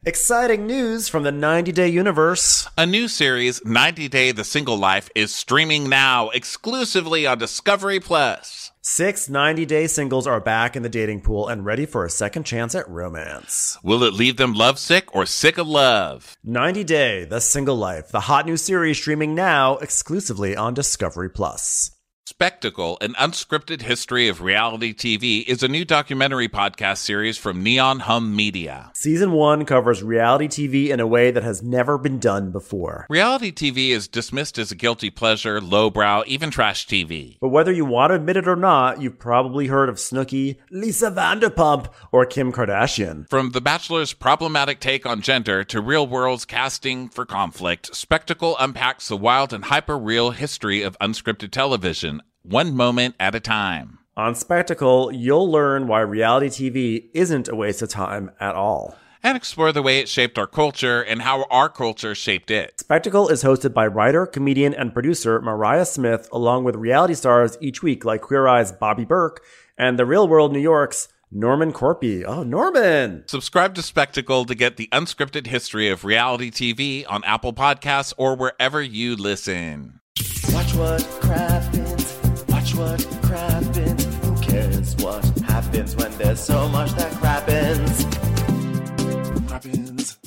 Exciting news from the 90-Day Universe. A new series, 90 Day The Single Life, is streaming now exclusively on Discovery+. 6 90-day singles are back in the dating pool and ready for a second chance at romance. Will it leave them lovesick or sick of love? 90 Day The Single Life, the hot new series streaming now exclusively on Discovery+. Spectacle, an unscripted history of reality TV, is a new documentary podcast series from Neon Hum Media. Season 1 covers reality TV in a way that has never been done before. Reality TV is dismissed as a guilty pleasure, lowbrow, even trash TV. But whether you want to admit it or not, you've probably heard of Snooki, Lisa Vanderpump, or Kim Kardashian. From The Bachelor's problematic take on gender to Real World's casting for conflict, Spectacle unpacks the wild and hyper-real history of unscripted television, one moment at a time. On Spectacle, you'll learn why reality TV isn't a waste of time at all. And explore the way it shaped our culture and how our culture shaped it. Spectacle is hosted by writer, comedian, and producer Mariah Smith, along with reality stars each week like Queer Eye's Bobby Burke and The Real World New York's Norman Corpy. Oh, Norman! Subscribe to Spectacle to get the unscripted history of reality TV on Apple Podcasts or wherever you listen. Watch what happens. Watch what happens. Who cares what happens when there's so much that happens? Happens.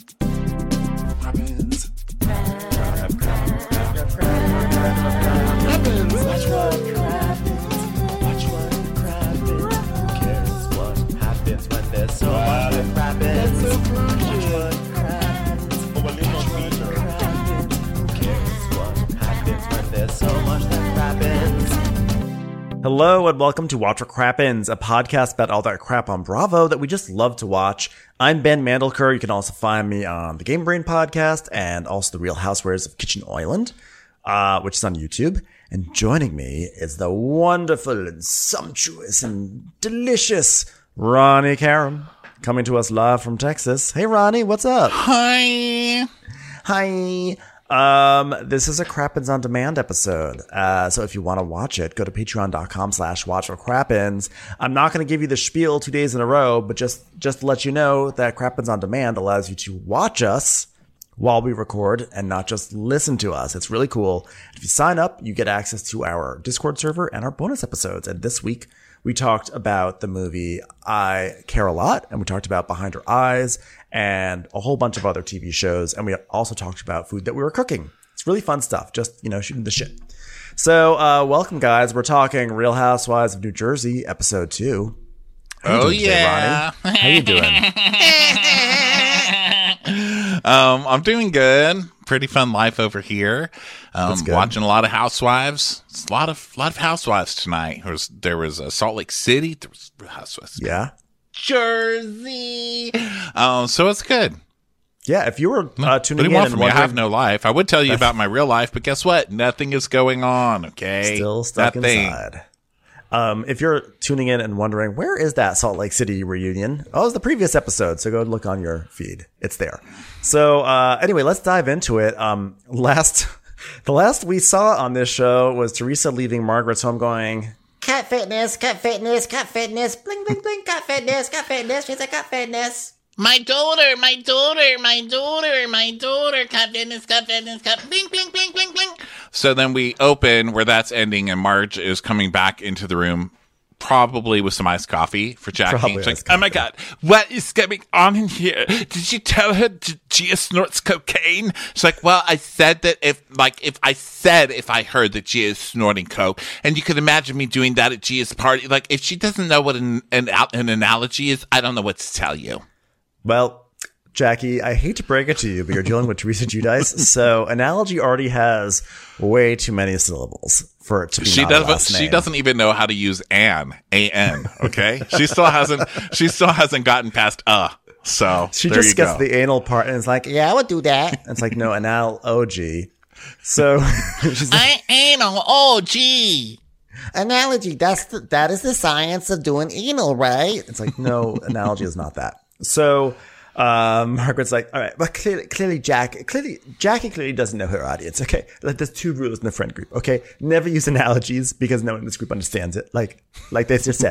Watch what happens. Watch what happens. Who cares what happens when there's so much that happens? Watch what happens. Who cares what happens when there's so much that happens? Hello and welcome to Watch What Crappens, a podcast about all that crap on Bravo that we just love to watch. I'm Ben Mandelker. You can also find me on the Game Brain podcast and also the Real Housewives of Kitchen Island, which is on YouTube. And joining me is the wonderful and sumptuous and delicious Ronnie Karam, coming to us live from Texas. Hey, Ronnie, what's up? Hi. Hi. This is a Crappens on Demand episode. So if you want to watch it, go to patreon.com/watchwhatcrappens. I'm not going to give you the spiel 2 days in a row, but just to let you know that Crappens on Demand allows you to watch us while we record and not just listen to us. It's really cool. If you sign up, you get access to our Discord server and our bonus episodes. And this week we talked about the movie I Care a Lot, and we talked about Behind Her Eyes and a whole bunch of other TV shows. And we also talked about food that we were cooking. It's really fun stuff. Just, shooting the shit. So, welcome guys. We're talking Real Housewives of New Jersey, episode 2. Oh, yeah. Today, Ronnie? How you doing? I'm doing good. Pretty fun life over here. Watching a lot of Housewives. It's a lot of Housewives tonight. There was Salt Lake City. There was Housewives. Yeah. Jersey. So it's good. Yeah, if you were tuning in and I have no life. I would tell you about my real life, but guess what? Nothing is going on, okay? Still stuck inside. If you're tuning in and wondering, where is that Salt Lake City reunion? Oh, it's the previous episode, so go look on your feed. It's there. So anyway, let's dive into it. The last we saw on this show was Teresa leaving Margaret's home going, cat fitness, cat fitness, cat fitness, bling, bling, bling, cat fitness, she's a cat fitness. My daughter, cat fitness, bling, bling, bling, bling, bling. So then we open where that's ending and Marge is coming back into the room, probably with some iced coffee for Jackie. She's like, oh my God, what is going on in here? Did you tell her Gia snorts cocaine? She's like, well, I said that if I heard that Gia is snorting coke, and you could imagine me doing that at Gia's party. Like, if she doesn't know what an analogy is, I don't know what to tell you. Well, Jackie, I hate to break it to you, but you're dealing with Teresa Giudice, so analogy already has way too many syllables for it to be She doesn't even know how to use A-N, okay? She still hasn't gotten past So she just gets the anal part and it's like, yeah, I would do that. And it's like, no, anal-o-g. So she's like, anal-o-g. Analogy, that is the science of doing anal, right? It's like, no, analogy is not that. So Margaret's like, all right, but clearly Jackie clearly doesn't know her audience. Okay, there's 2 rules in the friend group. Okay, never use analogies because no one in this group understands it. Like they just said,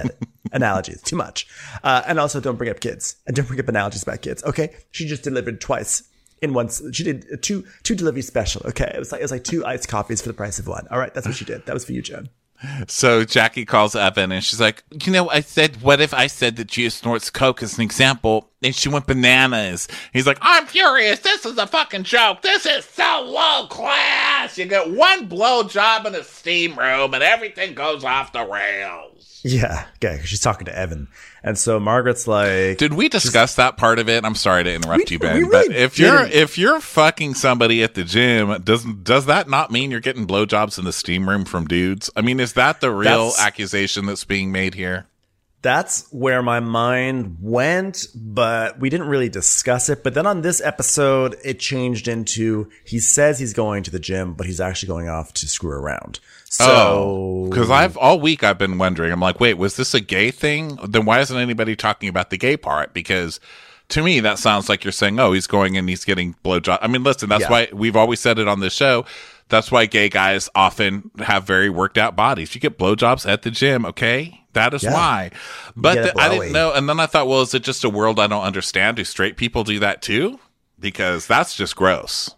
analogies. Too much. And also don't bring up kids. And don't bring up analogies about kids. Okay? She just delivered twice. In once. She did two delivery special. Okay? It was like 2 iced coffees for the price of 1. All right? That's what she did. That was for you, Joan. So Jackie calls Evan and she's like, I said, what if I said that Gia snorts coke as an example? And she went bananas. He's like, I'm furious. This is a fucking joke. This is so low class. You get 1 blowjob in a steam room and everything goes off the rails. Yeah. Okay. She's talking to Evan. And so Margaret's like, did we discuss that part of it? I'm sorry to interrupt you, Ben. We really but if you're fucking somebody at the gym, does that not mean you're getting blowjobs in the steam room from dudes? I mean, is that the real accusation that's being made here? That's where my mind went, but we didn't really discuss it. But then on this episode, it changed into he says he's going to the gym, but he's actually going off to screw around. So, because all week I've been wondering, I'm like, wait, was this a gay thing? Then why isn't anybody talking about the gay part? Because to me, that sounds like you're saying, oh, he's going and he's getting blowjob. I mean, listen, that's why we've always said it on this show. That's why gay guys often have very worked out bodies. You get blowjobs at the gym, okay? That is why. But I didn't know. And then I thought, well, is it just a world I don't understand? Do straight people do that too? Because that's just gross.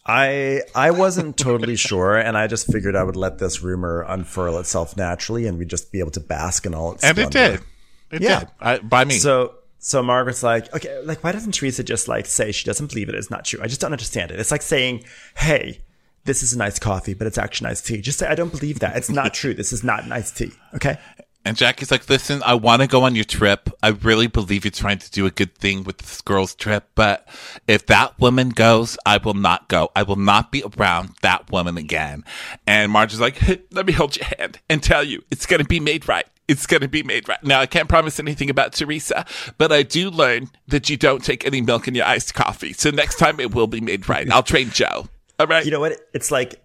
I wasn't totally sure, and I just figured I would let this rumor unfurl itself naturally, and we'd just be able to bask in all its splendor. And it did. It did. By me. So Margaret's like, okay, like, why doesn't Teresa just like say she doesn't believe it is not true? I just don't understand it. It's like saying, hey, this is an iced coffee, but it's actually an iced tea. Just say, I don't believe that. It's not true. This is not an iced tea. Okay? And Jackie's like, listen, I want to go on your trip. I really believe you're trying to do a good thing with this girl's trip. But if that woman goes, I will not go. I will not be around that woman again. And Marge is like, hey, let me hold your hand and tell you it's going to be made right. It's going to be made right. Now, I can't promise anything about Teresa, but I do learn that you don't take any milk in your iced coffee. So next time it will be made right. I'll train Joe. All right. You know what? It's like,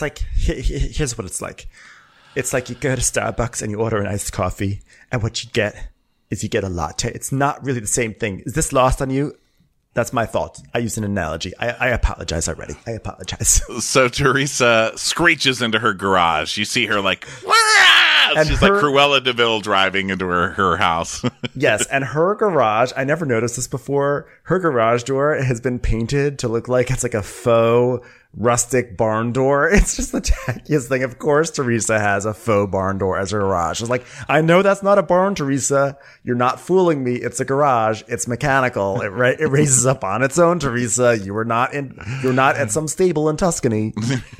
here's what it's like. It's like you go to Starbucks and you order an iced coffee, and what you get is you get a latte. It's not really the same thing. Is this lost on you? That's my fault. I used an analogy. I apologize already. I apologize. So Teresa screeches into her garage. You see her like, and she's like Cruella de Vil driving into her house. Yes, and her garage, I never noticed this before. Her garage door has been painted to look like it's like a faux rustic barn door. It's just the tackiest thing. Of course, Teresa has a faux barn door as her garage. It's like, I know that's not a barn, Teresa. You're not fooling me. It's a garage. It's mechanical. It raises up on its own, Teresa. You're not at some stable in Tuscany.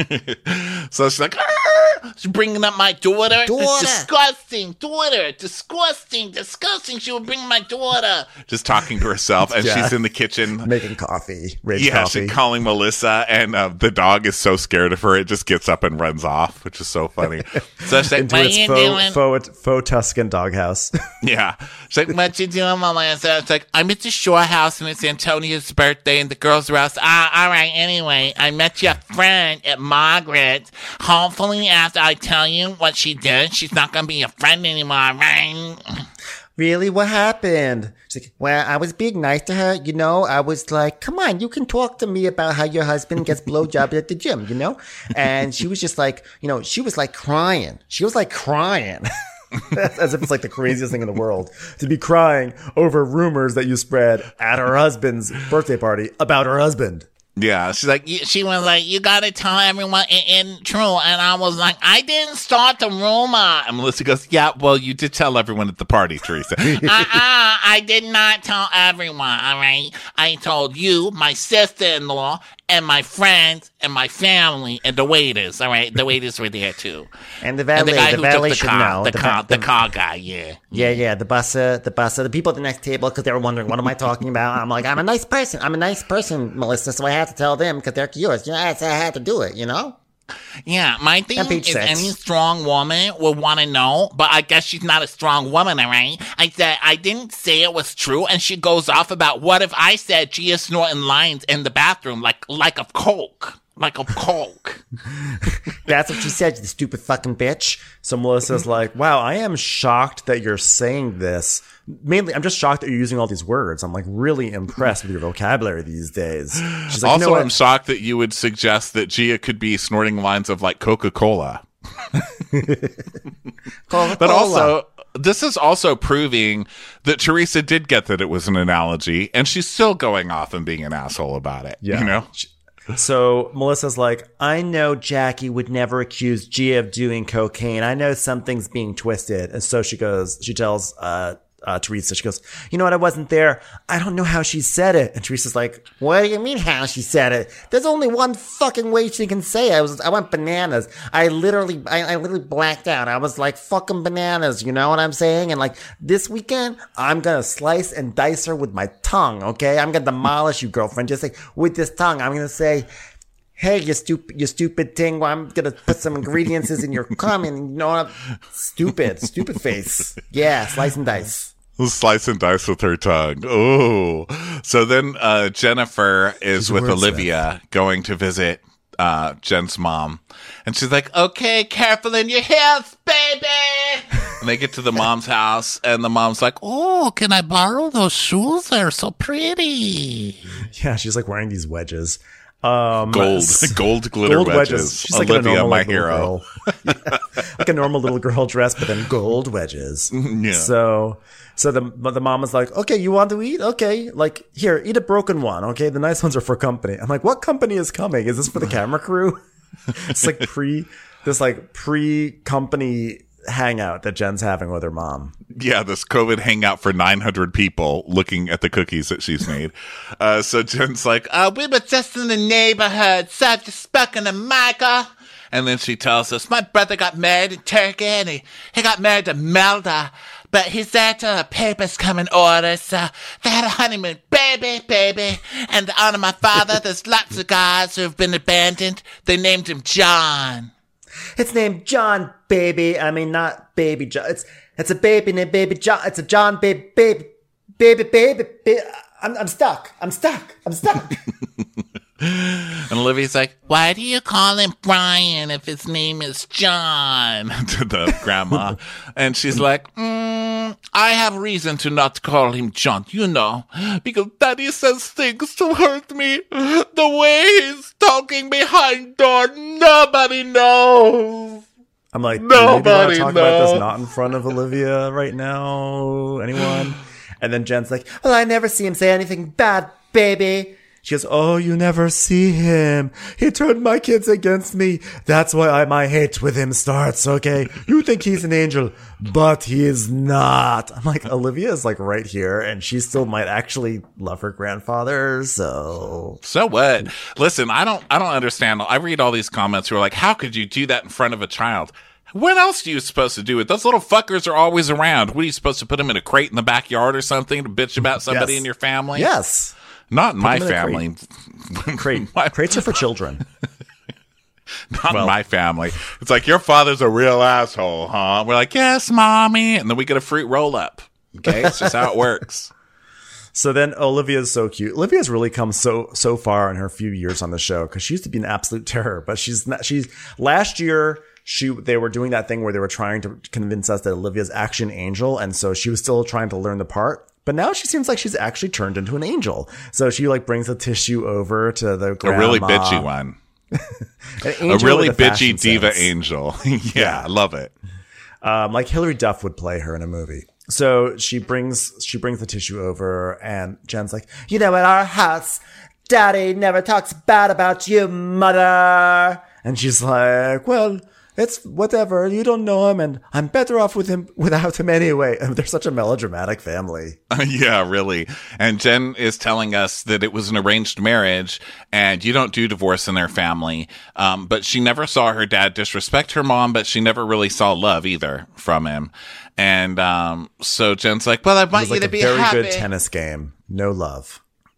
So she's like, she's bringing up my daughter. It's disgusting. Daughter, disgusting. She would bring my daughter. Just talking to herself, and she's in the kitchen making coffee. She's calling Melissa, and the dog is so scared of her, it just gets up and runs off, which is so funny. So she's like, into its faux Tuscan doghouse. Yeah. She's like, what you doing, Melissa? It's like, I'm at the Shore House, and it's Antonia's birthday, and the girls are out. All right, anyway, I met your friend at Margaret. Hopefully, after I tell you what she did, she's not going to be your friend anymore, right? Really? What happened? She's like, well, I was being nice to her, you know. I was like, come on, you can talk to me about how your husband gets blowjobs at the gym, you know? And she was just like, you know, she was like crying. She was like crying. As if it's like the craziest thing in the world to be crying over rumors that you spread at her husband's birthday party about her husband. Yeah, she was like, you gotta tell everyone it's true. And I was like, I didn't start the rumor. And Melissa goes, yeah, well, you did tell everyone at the party, Teresa. I did not tell everyone, all right? I told you, my sister-in-law, and my friends, and my family, and the waiters, all right? The waiters were there, too. And the valet, and the valet should know. The car guy, yeah. Yeah, the busser, the people at the next table, because they were wondering, what am I talking about? I'm like, I'm a nice person, Melissa, so I had to tell them, because they're yours. You know, I had to do it, you know? Yeah, my thing is any strong woman would want to know, but I guess she's not a strong woman, all right? I said, I didn't say it was true, and she goes off about, what if I said Gia snorting lines in the bathroom, like of coke? Like a coke. That's what she said, you stupid fucking bitch. So Melissa's like, wow, I am shocked that you're saying this. Mainly, I'm just shocked that you're using all these words. I'm like really impressed with your vocabulary these days. She's like, also, I'm shocked that you would suggest that Gia could be snorting lines of like Coca-Cola. Coca-Cola. But also, this is also proving that Teresa did get that it was an analogy, and she's still going off and being an asshole about it. Yeah. You know? So Melissa's like, I know Jackie would never accuse Gia of doing cocaine. I know something's being twisted. And so she tells Teresa, she goes, you know what? I wasn't there. I don't know how she said it. And Teresa's like, what do you mean how she said it? There's only one fucking way she can say it. I went bananas. I literally blacked out. I was like fucking bananas. You know what I'm saying? And like this weekend, I'm going to slice and dice her with my tongue. Okay. I'm going to demolish you, girlfriend. Just like with this tongue, I'm going to say, hey, you stupid thing. Well, I'm going to put some ingredients in your cum and you know what? Stupid face. Yeah. Slice and dice. Slice and dice with her tongue. Oh. So then Jennifer is with Olivia going to visit Jen's mom. And she's like, okay, careful in your heels, baby. And they get to the mom's house, and the mom's like, oh, can I borrow those shoes? They're so pretty. Yeah, she's like wearing these wedges. Gold glitter wedges. She's like Olivia, normal, my hero. Yeah. Like a normal little girl dress, but then gold wedges. Yeah. So the mom is like, okay, you want to eat? Okay, like here, eat a broken one. Okay, the nice ones are for company. I'm like, what company is coming? Is this for the camera crew? It's like pre-company hangout that Jen's having with her mom. Yeah, this COVID hangout for 900 people looking at the cookies that she's made. So Jen's like, we were just in the neighborhood, so I've just spoken to Micah. And then she tells us, my brother got married in Turkey, and he got married to Melda. But he said the papers come in order, so they had a honeymoon. Baby. And to honor my father, there's lots of guys who have been abandoned. They named him John. It's named John, baby. I mean, not Baby John. It's a baby named Baby John. It's a John, baby. I'm stuck. And Olivia's like, why do you call him Brian if his name is John? To the grandma. And she's like, I have reason to not call him John, you know, because Daddy says things to hurt me. The way he's talking behind door, nobody knows. I'm like, nobody talk about this not in front of Olivia right now? Anyone? And then Jen's like, well, I never see him say anything bad, baby. She goes, oh, you never see him. He turned my kids against me. That's why my hate with him starts, okay? You think he's an angel, but he is not. I'm like, Olivia is like right here, and she still might actually love her grandfather, so what? Listen, I don't understand. I read all these comments who are like, how could you do that in front of a child? What else are you supposed to do it? Those little fuckers are always around. What are you supposed to put them in a crate in the backyard or something to bitch about somebody in your family? Yes. Not in my family. Crates are for children. Not in my family. It's like, your father's a real asshole, huh? We're like, yes, mommy. And then we get a fruit roll up. Okay? It's just how it works. So then Olivia's so cute. Olivia's really come so far in her few years on the show, because she used to be an absolute terror. But last year, they were doing that thing where they were trying to convince us that Olivia's actually an angel. And so she was still trying to learn the part. But now she seems like she's actually turned into an angel. So she like brings the tissue over to the grandma. A really bitchy one. A really bitchy diva angel. Yeah, I love it. Like Hilary Duff would play her in a movie. So she brings the tissue over, and Jen's like, you know, at our house, Daddy never talks bad about you, Mother. And she's like, well, it's whatever. You don't know him, and I'm better off without him anyway. And they're such a melodramatic family. Yeah, really. And Jen is telling us that it was an arranged marriage, and you don't do divorce in their family. But she never saw her dad disrespect her mom, but she never really saw love either from him. And so Jen's like, well, I want you to be happy. It was like a very good tennis game. No love.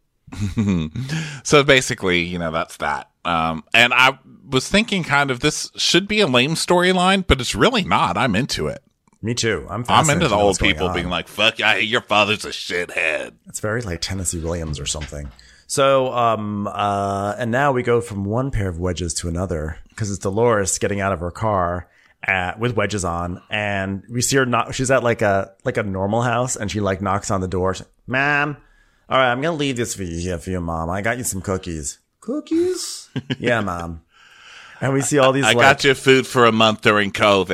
So basically, you know, that's that. And I was thinking kind of this should be a lame storyline, but it's really not. I'm into it. Me too. I'm into the old people being like, fuck, your father's a shithead. It's very like Tennessee Williams or something. So, and now we go from one pair of wedges to another, because it's Dolores getting out of her car with wedges on, and we see her she's at like a normal house, and she like knocks on the door. Ma'am, all right, I'm going to leave this for you, Mom. I got you some cookies. Cookies? Yeah, Mom. And we see all these. I got you food for a month during COVID.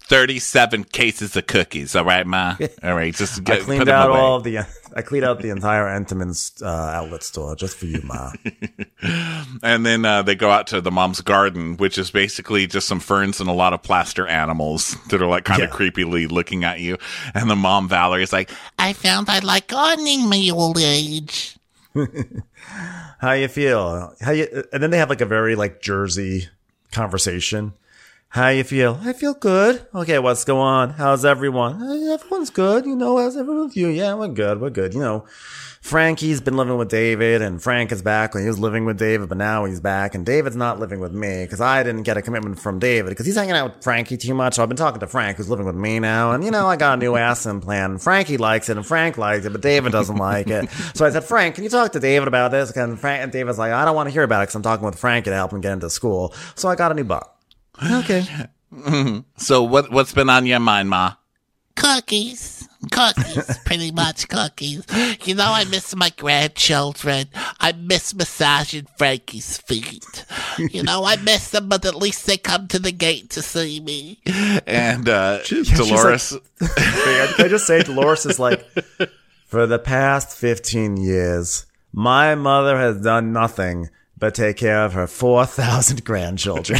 37 cases of cookies. All right, Ma? All right, just I cleaned out I cleaned out the entire Entenmann's outlet store just for you, Ma. And then they go out to the mom's garden, which is basically just some ferns and a lot of plaster animals that are like kind of creepily looking at you. And the mom, Valerie, is like, I found I like gardening my old age. How you feel? And then they have like a very like Jersey conversation. How you feel? I feel good. Okay, what's going on? How's everyone? Everyone's good. How's everyone with you? Yeah, we're good. We're good. Frankie's been living with David, and Frank is back when he was living with David, but now he's back, and David's not living with me because I didn't get a commitment from David because he's hanging out with Frankie too much. So I've been talking to Frank, who's living with me now, and I got a new ass implant. Frankie likes it, and Frank likes it, but David doesn't like it. So I said, Frank, can you talk to David about this? And David's like, I don't want to hear about it because I'm talking with Frankie to help him get into school. So I got a new butt. Okay. So what's been on your mind, Ma? Cookies, pretty much cookies. I miss my grandchildren. I miss massaging Frankie's feet. I miss them, but at least they come to the gate to see me. And Dolores. Can I just say, Dolores is like, for the past 15 years, my mother has done nothing but take care of her 4,000 grandchildren.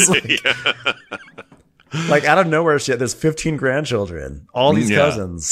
Like out of nowhere, there's 15 grandchildren, all these cousins.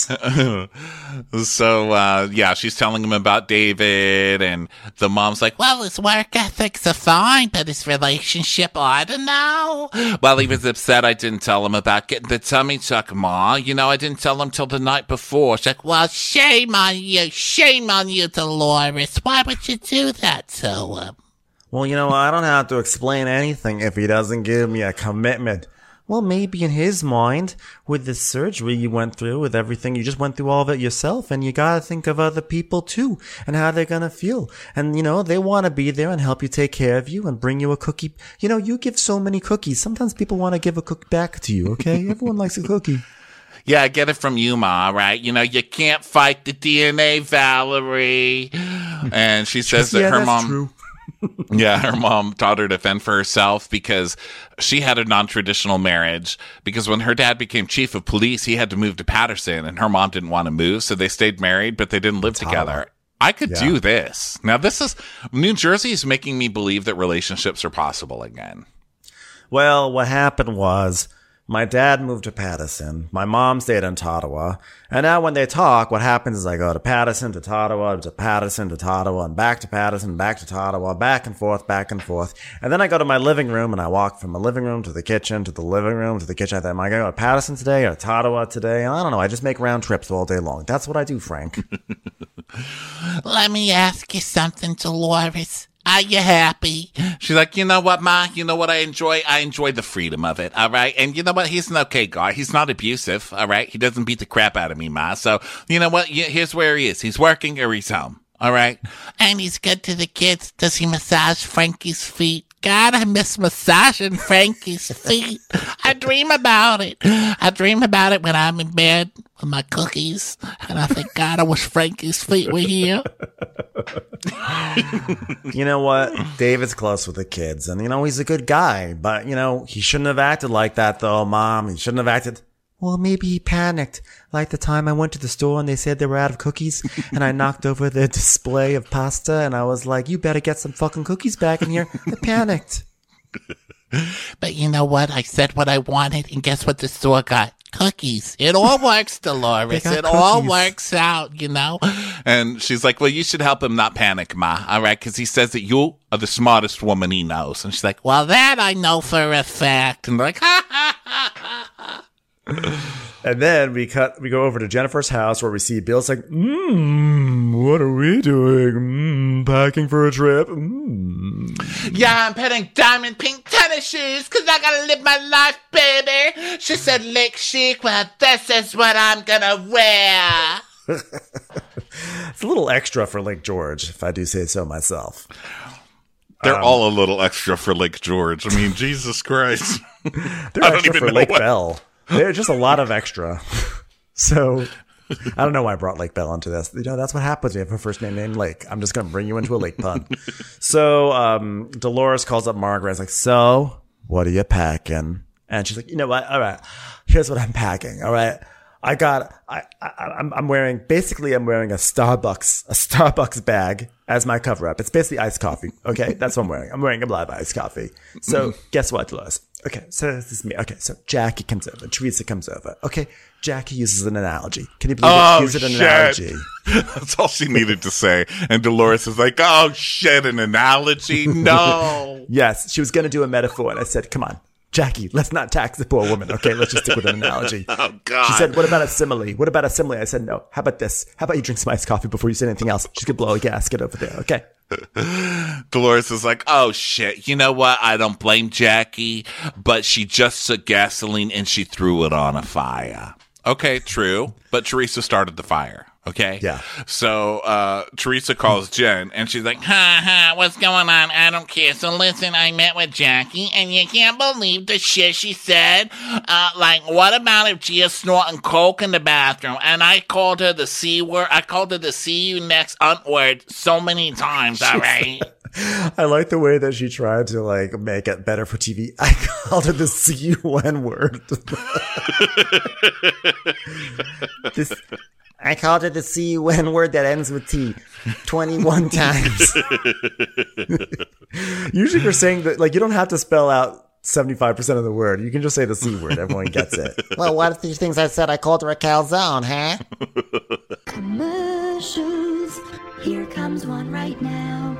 So, she's telling him about David, and the mom's like, well, his work ethics are fine, but his relationship, I don't know. Well, he was upset I didn't tell him about getting the tummy tuck, Ma. I didn't tell him till the night before. She's like, well, shame on you, Dolores. Why would you do that to him? Well, I don't have to explain anything if he doesn't give me a commitment. Well, maybe in his mind, with the surgery you went through, with everything, you just went through all of it yourself, and you gotta think of other people too, and how they're gonna feel. And, they wanna be there and help you take care of you and bring you a cookie. You give so many cookies. Sometimes people wanna give a cookie back to you, okay? Everyone likes a cookie. Yeah, I get it from you, Ma, right? You can't fight the DNA, Valerie. And she says that her mom... True. Yeah, her mom taught her to fend for herself because she had a non-traditional marriage. Because when her dad became chief of police, he had to move to Patterson, and her mom didn't want to move, so they stayed married, but they didn't live together. I could do this. Now, New Jersey is making me believe that relationships are possible again. Well, what happened was, my dad moved to Patterson. My mom stayed in Ottawa. And now when they talk, what happens is I go to Patterson to Ottawa, to Patterson to Ottawa, and back to Patterson, back to Ottawa, back and forth, back and forth. And then I go to my living room, and I walk from my living room to the kitchen, to the living room, to the kitchen. I think, am I going to go to Patterson today or to Ottawa today? And I don't know. I just make round trips all day long. That's what I do, Frank. Let me ask you something, Dolores. Are you happy? She's like, you know what, Ma? You know what I enjoy? I enjoy the freedom of it, all right? And you know what? He's an okay guy. He's not abusive, all right? He doesn't beat the crap out of me, Ma. So, you know what? Here's where he is. He's working or he's home, all right? And he's good to the kids. Does he massage Frankie's feet? God, I miss massaging Frankie's feet. I dream about it. I dream about it when I'm in bed with my cookies. And I think, God, I wish Frankie's feet were here. You know what? David's close with the kids. And, he's a good guy. But, he shouldn't have acted like that, though, Mom. He shouldn't have acted... Well, maybe he panicked. Like the time I went to the store and they said they were out of cookies, and I knocked over the display of pasta, and I was like, you better get some fucking cookies back in here. I panicked. But you know what? I said what I wanted, and guess what the store got? Cookies. It all works, Dolores. It all works out, And she's like, well, you should help him not panic, Ma, all right? Because he says that you are the smartest woman he knows. And she's like, well, that I know for a fact. And they're like, ha, ha, ha, ha, ha. And then we go over to Jennifer's house where we see Bill's like, what are we doing? Packing for a trip? Yeah, I'm putting diamond pink tennis shoes because I gotta live my life, baby. She said, Lake Chic, well, this is what I'm gonna wear. It's a little extra for Lake George, if I do say so myself. They're all a little extra for Lake George. I mean, Jesus Christ. They're extra for Lake Bell. They're just a lot of extra. So, I don't know why I brought Lake Bell into this. That's what happens when you have a first name named Lake. I'm just going to bring you into a lake pun. So, Dolores calls up Margaret. It's like, so, what are you packing? And she's like, you know what? All right, here's what I'm packing. All right. I'm wearing a Starbucks bag as my cover up. It's basically iced coffee. Okay. That's what I'm wearing. I'm wearing a lot of iced coffee. So guess what, Dolores? Okay. So this is me. Okay. So Jackie comes over. Teresa comes over. Okay. Jackie uses an analogy. Can you believe it? Uses an analogy. That's all she needed to say. And Dolores is like, oh shit, an analogy? No. Yes. She was going to do a metaphor. And I said, come on, Jackie, let's not tax the poor woman. Okay, let's just stick with an analogy. Oh, God. She said, what about a simile? What about a simile? I said, no. How about this? How about you drink some iced coffee before you say anything else? She's going to blow a gasket over there. Okay. Dolores is like, oh, shit. You know what? I don't blame Jackie, but she just took gasoline and she threw it on a fire. Okay, true. But Teresa started the fire. Okay. Yeah. So, Teresa calls Jen and she's like, What's going on? I don't care. So listen, I met with Jackie and you can't believe the shit she said. What about if Gia's snorting coke in the bathroom? And I called her the C word. I called her the see you next word so many times, all right? I like the way that she tried to make it better for TV. I called her the C-U-N word. I called it the C-U-N word that ends with T 21 times. Usually you're saying that, you don't have to spell out 75% of the word. You can just say the C word. Everyone gets it. Well, what if these things I said I called her a calzone, huh? Commercials. Here comes one right now.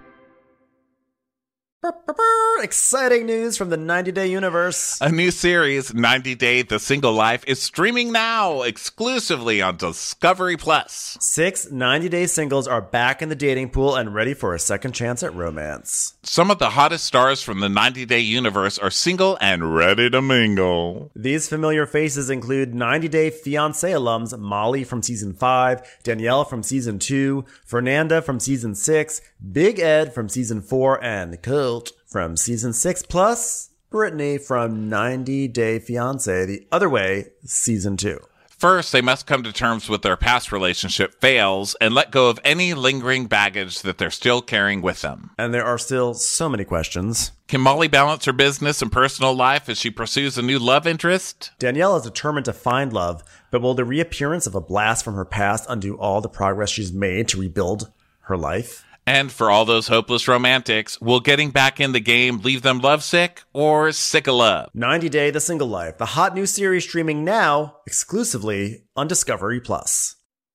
Exciting news from the 90-Day Universe. A new series, 90 Day The Single Life, is streaming now exclusively on Discovery Plus. 6 90-day singles are back in the dating pool and ready for a second chance at romance. Some of the hottest stars from the 90-Day Universe are single and ready to mingle. These familiar faces include 90-Day Fiancé alums Molly from Season 5, Danielle from Season 2, Fernanda from Season 6, Big Ed from Season 4, and Colt from Season 6, plus Brittany from 90 Day Fiancé the other way, Season 2. First, they must come to terms with their past relationship fails and let go of any lingering baggage that they're still carrying with them. And there are still so many questions. Can Molly balance her business and personal life as she pursues a new love interest? Danielle is determined to find love, but will the reappearance of a blast from her past undo all the progress she's made to rebuild her life? And for all those hopeless romantics, will getting back in the game leave them lovesick or sick of love? 90 Day The Single Life, the hot new series streaming now exclusively on Discovery Plus.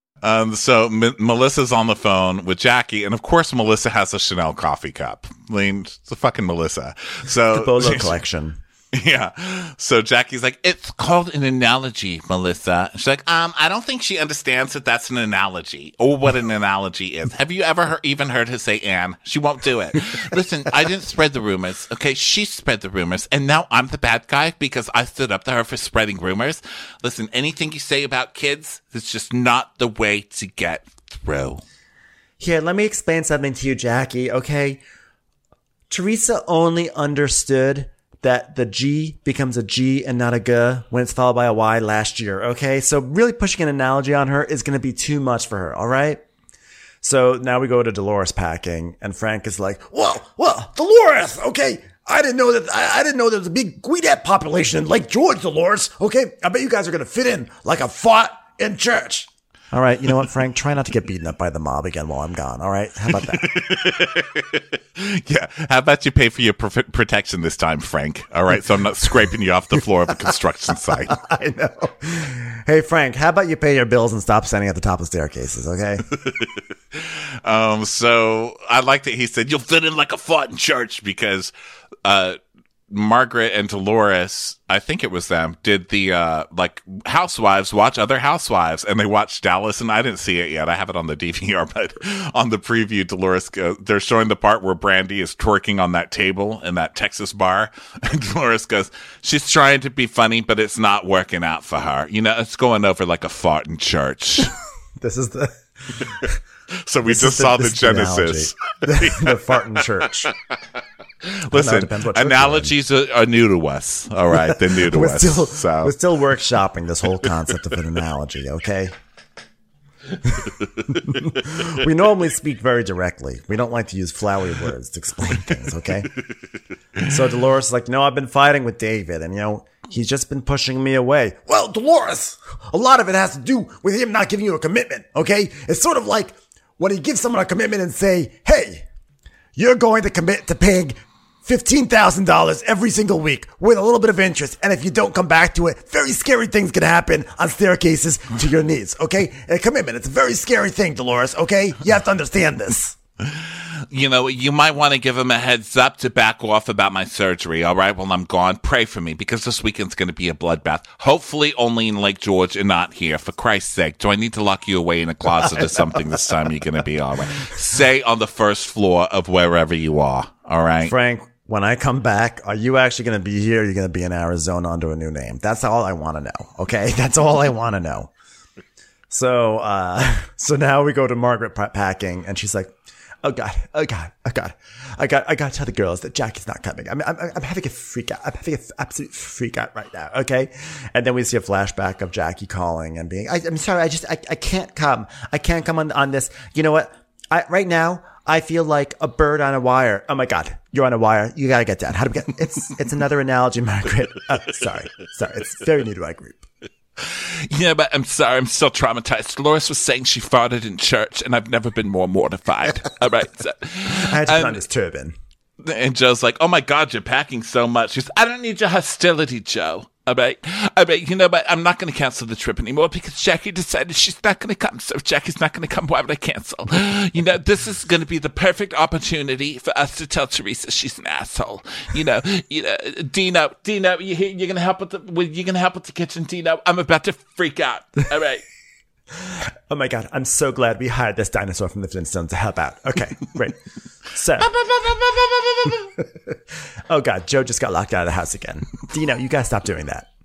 Melissa's on the phone with Jackie, and of course Melissa has a Chanel coffee cup. It's a fucking Melissa. So the Bolo collection. Yeah. So Jackie's like, it's called an analogy, Melissa. She's like, I don't think she understands that that's an analogy or what an analogy is. Have you ever even heard her say Anne? She won't do it. Listen, I didn't spread the rumors. Okay. She spread the rumors. And now I'm the bad guy because I stood up to her for spreading rumors. Listen, anything you say about kids, it's just not the way to get through. Here, let me explain something to you, Jackie. Okay. Teresa only understood that the G becomes a G and not a G when it's followed by a Y last year, okay? So really pushing an analogy on her is going to be too much for her, all right? So now we go to Dolores packing, and Frank is like, well, Dolores, okay? I didn't know there was a big Guidet population in Lake George, Dolores, okay? I bet you guys are going to fit in like a fart in church. All right, you know what, Frank? Try not to get beaten up by the mob again while I'm gone, all right? How about that? Yeah, how about you pay for your protection this time, Frank? All right, so I'm not scraping you off the floor of a construction site. I know. Hey, Frank, how about you pay your bills and stop standing at the top of staircases, okay? So I like that he said, you'll fit in like a fart in church because Margaret and Dolores, I think it was them, did the housewives watch other housewives, and they watched Dallas, and I didn't see it yet. I have it on the DVR, but on the preview, Dolores, they're showing the part where Brandy is twerking on that table in that Texas bar, and Dolores goes, she's trying to be funny, but it's not working out for her. You know, it's going over like a fart in church. This is the... So we just saw the genesis. The fart in church. Listen, analogies are new to us. All right, they're new to us. We're still workshopping this whole concept of an analogy, okay? We normally speak very directly. We don't like to use flowery words to explain things, okay? So Dolores is like, no, I've been fighting with David, and, he's just been pushing me away. Well, Dolores, a lot of it has to do with him not giving you a commitment, okay? It's sort of like when he gives someone a commitment and say, hey, you're going to commit to paying $15,000 every single week with a little bit of interest. And if you don't come back to it, very scary things can happen on staircases to your knees, okay? A commitment, it's a very scary thing, Dolores, okay? You have to understand this. You might want to give him a heads up to back off about my surgery, all right? While I'm gone, pray for me, because this weekend's going to be a bloodbath. Hopefully only in Lake George and not here, for Christ's sake. Do I need to lock you away in a closet or something this time? You're going to be all right. Stay on the first floor of wherever you are, all right? Frank, when I come back, are you actually going to be here or are you going to be in Arizona under a new name? That's all I want to know, okay? That's all I want to know. So now we go to Margaret packing, and she's like, I got to tell the girls that Jackie's not coming. I'm having a freak out. I'm having an absolute freak out right now. Okay. And then we see a flashback of Jackie calling and being, I'm sorry. I can't come. I can't come on this. You know what? Right now, I feel like a bird on a wire. Oh my God. You're on a wire. You got to get down. How do we get, it's another analogy, Margaret. Sorry. It's very new to our group. Yeah, but I'm sorry, I'm still traumatized. Dolores was saying she farted in church, and I've never been more mortified. All right. So, I had to put on this turban. And Joe's like, oh my God, you're packing so much. She's, I don't need your hostility, Joe. All right. But I'm not going to cancel the trip anymore because Jackie decided she's not going to come. So if Jackie's not going to come, why would I cancel? This is going to be the perfect opportunity for us to tell Teresa she's an asshole. Dino, you're going to help with the kitchen, Dino. I'm about to freak out. All right. Oh my God, I'm so glad we hired this dinosaur from the Flintstones to help out. Okay, great. So, oh God, Joe just got locked out of the house again. Dino, you gotta stop doing that.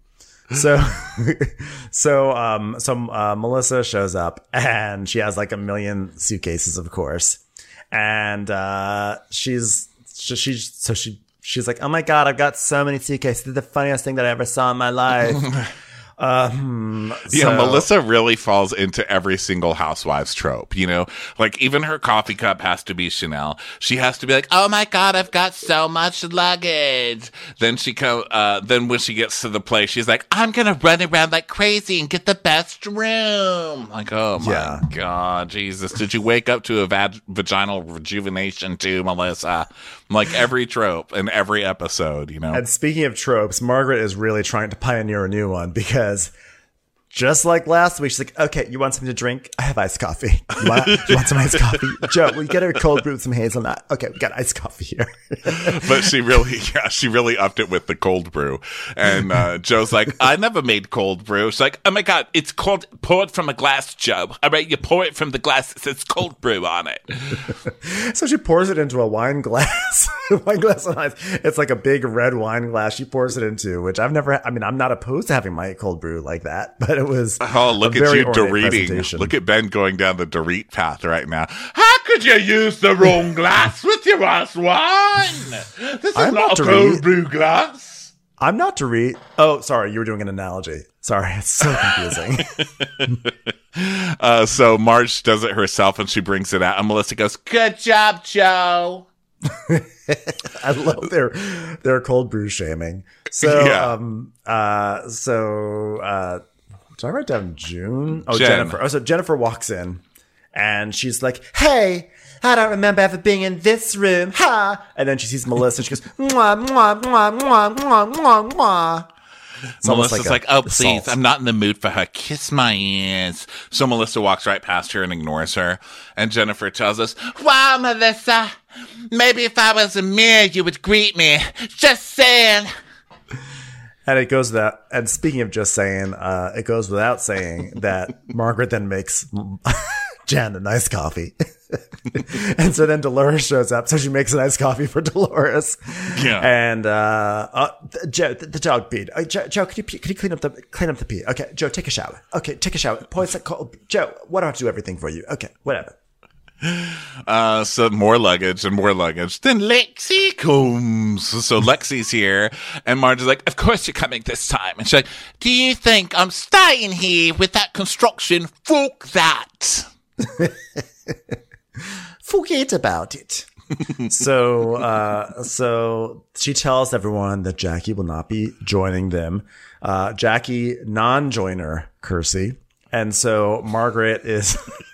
So Melissa shows up and she has like 1 million suitcases, of course, and she's like, oh my God, I've got so many suitcases. This is the funniest thing that I ever saw in my life. Melissa really falls into every single housewives trope, like even her coffee cup has to be Chanel. She has to be like, oh my God, I've got so much luggage. Then then when she gets to the place, she's like, I'm going to run around like crazy and get the best room. Like, oh my God, Jesus. Did you wake up to a vaginal rejuvenation too, Melissa? Like every trope in every episode, And speaking of tropes, Margaret is really trying to pioneer a new one because just like last week, she's like, okay, you want something to drink? I have iced coffee. You want some iced coffee? Joe, will you get her a cold brew with some hazelnut? Okay, we got iced coffee here. But she really upped it with the cold brew. And Joe's like, I never made cold brew. She's like, oh my God, it's called poured from a glass, Joe. All right, you pour it from the glass. It says cold brew on it. So she pours it into a wine glass. Wine glass on ice. It's like a big red wine glass she pours it into, which I'm not opposed to having my cold brew like that, but it was look at you Doreeting. Look at Ben going down the Doreet path right now. How could you use the wrong glass with your ass wine? This is not a cold brew glass. I'm not Doreet. Oh, sorry, you were doing an analogy. Sorry, it's so confusing. So Marge does it herself and she brings it out, and Melissa goes, "Good job, Joe." I love their cold brew shaming. So, did I write down June? Oh, Jennifer. Oh, so Jennifer walks in and she's like, hey, I don't remember ever being in this room. Ha! And then she sees Melissa and she goes, mwah, mwah, mwah, mwah, mwah, mwah, mwah. Melissa's like, oh, please, I'm not in the mood for her. Kiss my ears. So Melissa walks right past her and ignores her. And Jennifer tells us, wow, Melissa, maybe if I was a mirror, you would greet me. Just saying. And it goes that, and speaking of just saying, it goes without saying that Margaret then makes Jen a nice coffee. And so then Dolores shows up, so she makes a nice coffee for Dolores. Yeah. And Joe, the dog peed. Joe, could you clean up the pee? Okay, Joe, take a shower. Okay, take a shower. Joe, why do I have to do everything for you? Okay, whatever. So more luggage and more luggage. Then Lexi comes. So Lexi's here, and Marge is like, "Of course you're coming this time." And she's like, "Do you think I'm staying here with that construction? Fuck that." Forget about it. So she tells everyone that Jackie will not be joining them. Jackie, non-joiner, Kersey. And so Margaret is...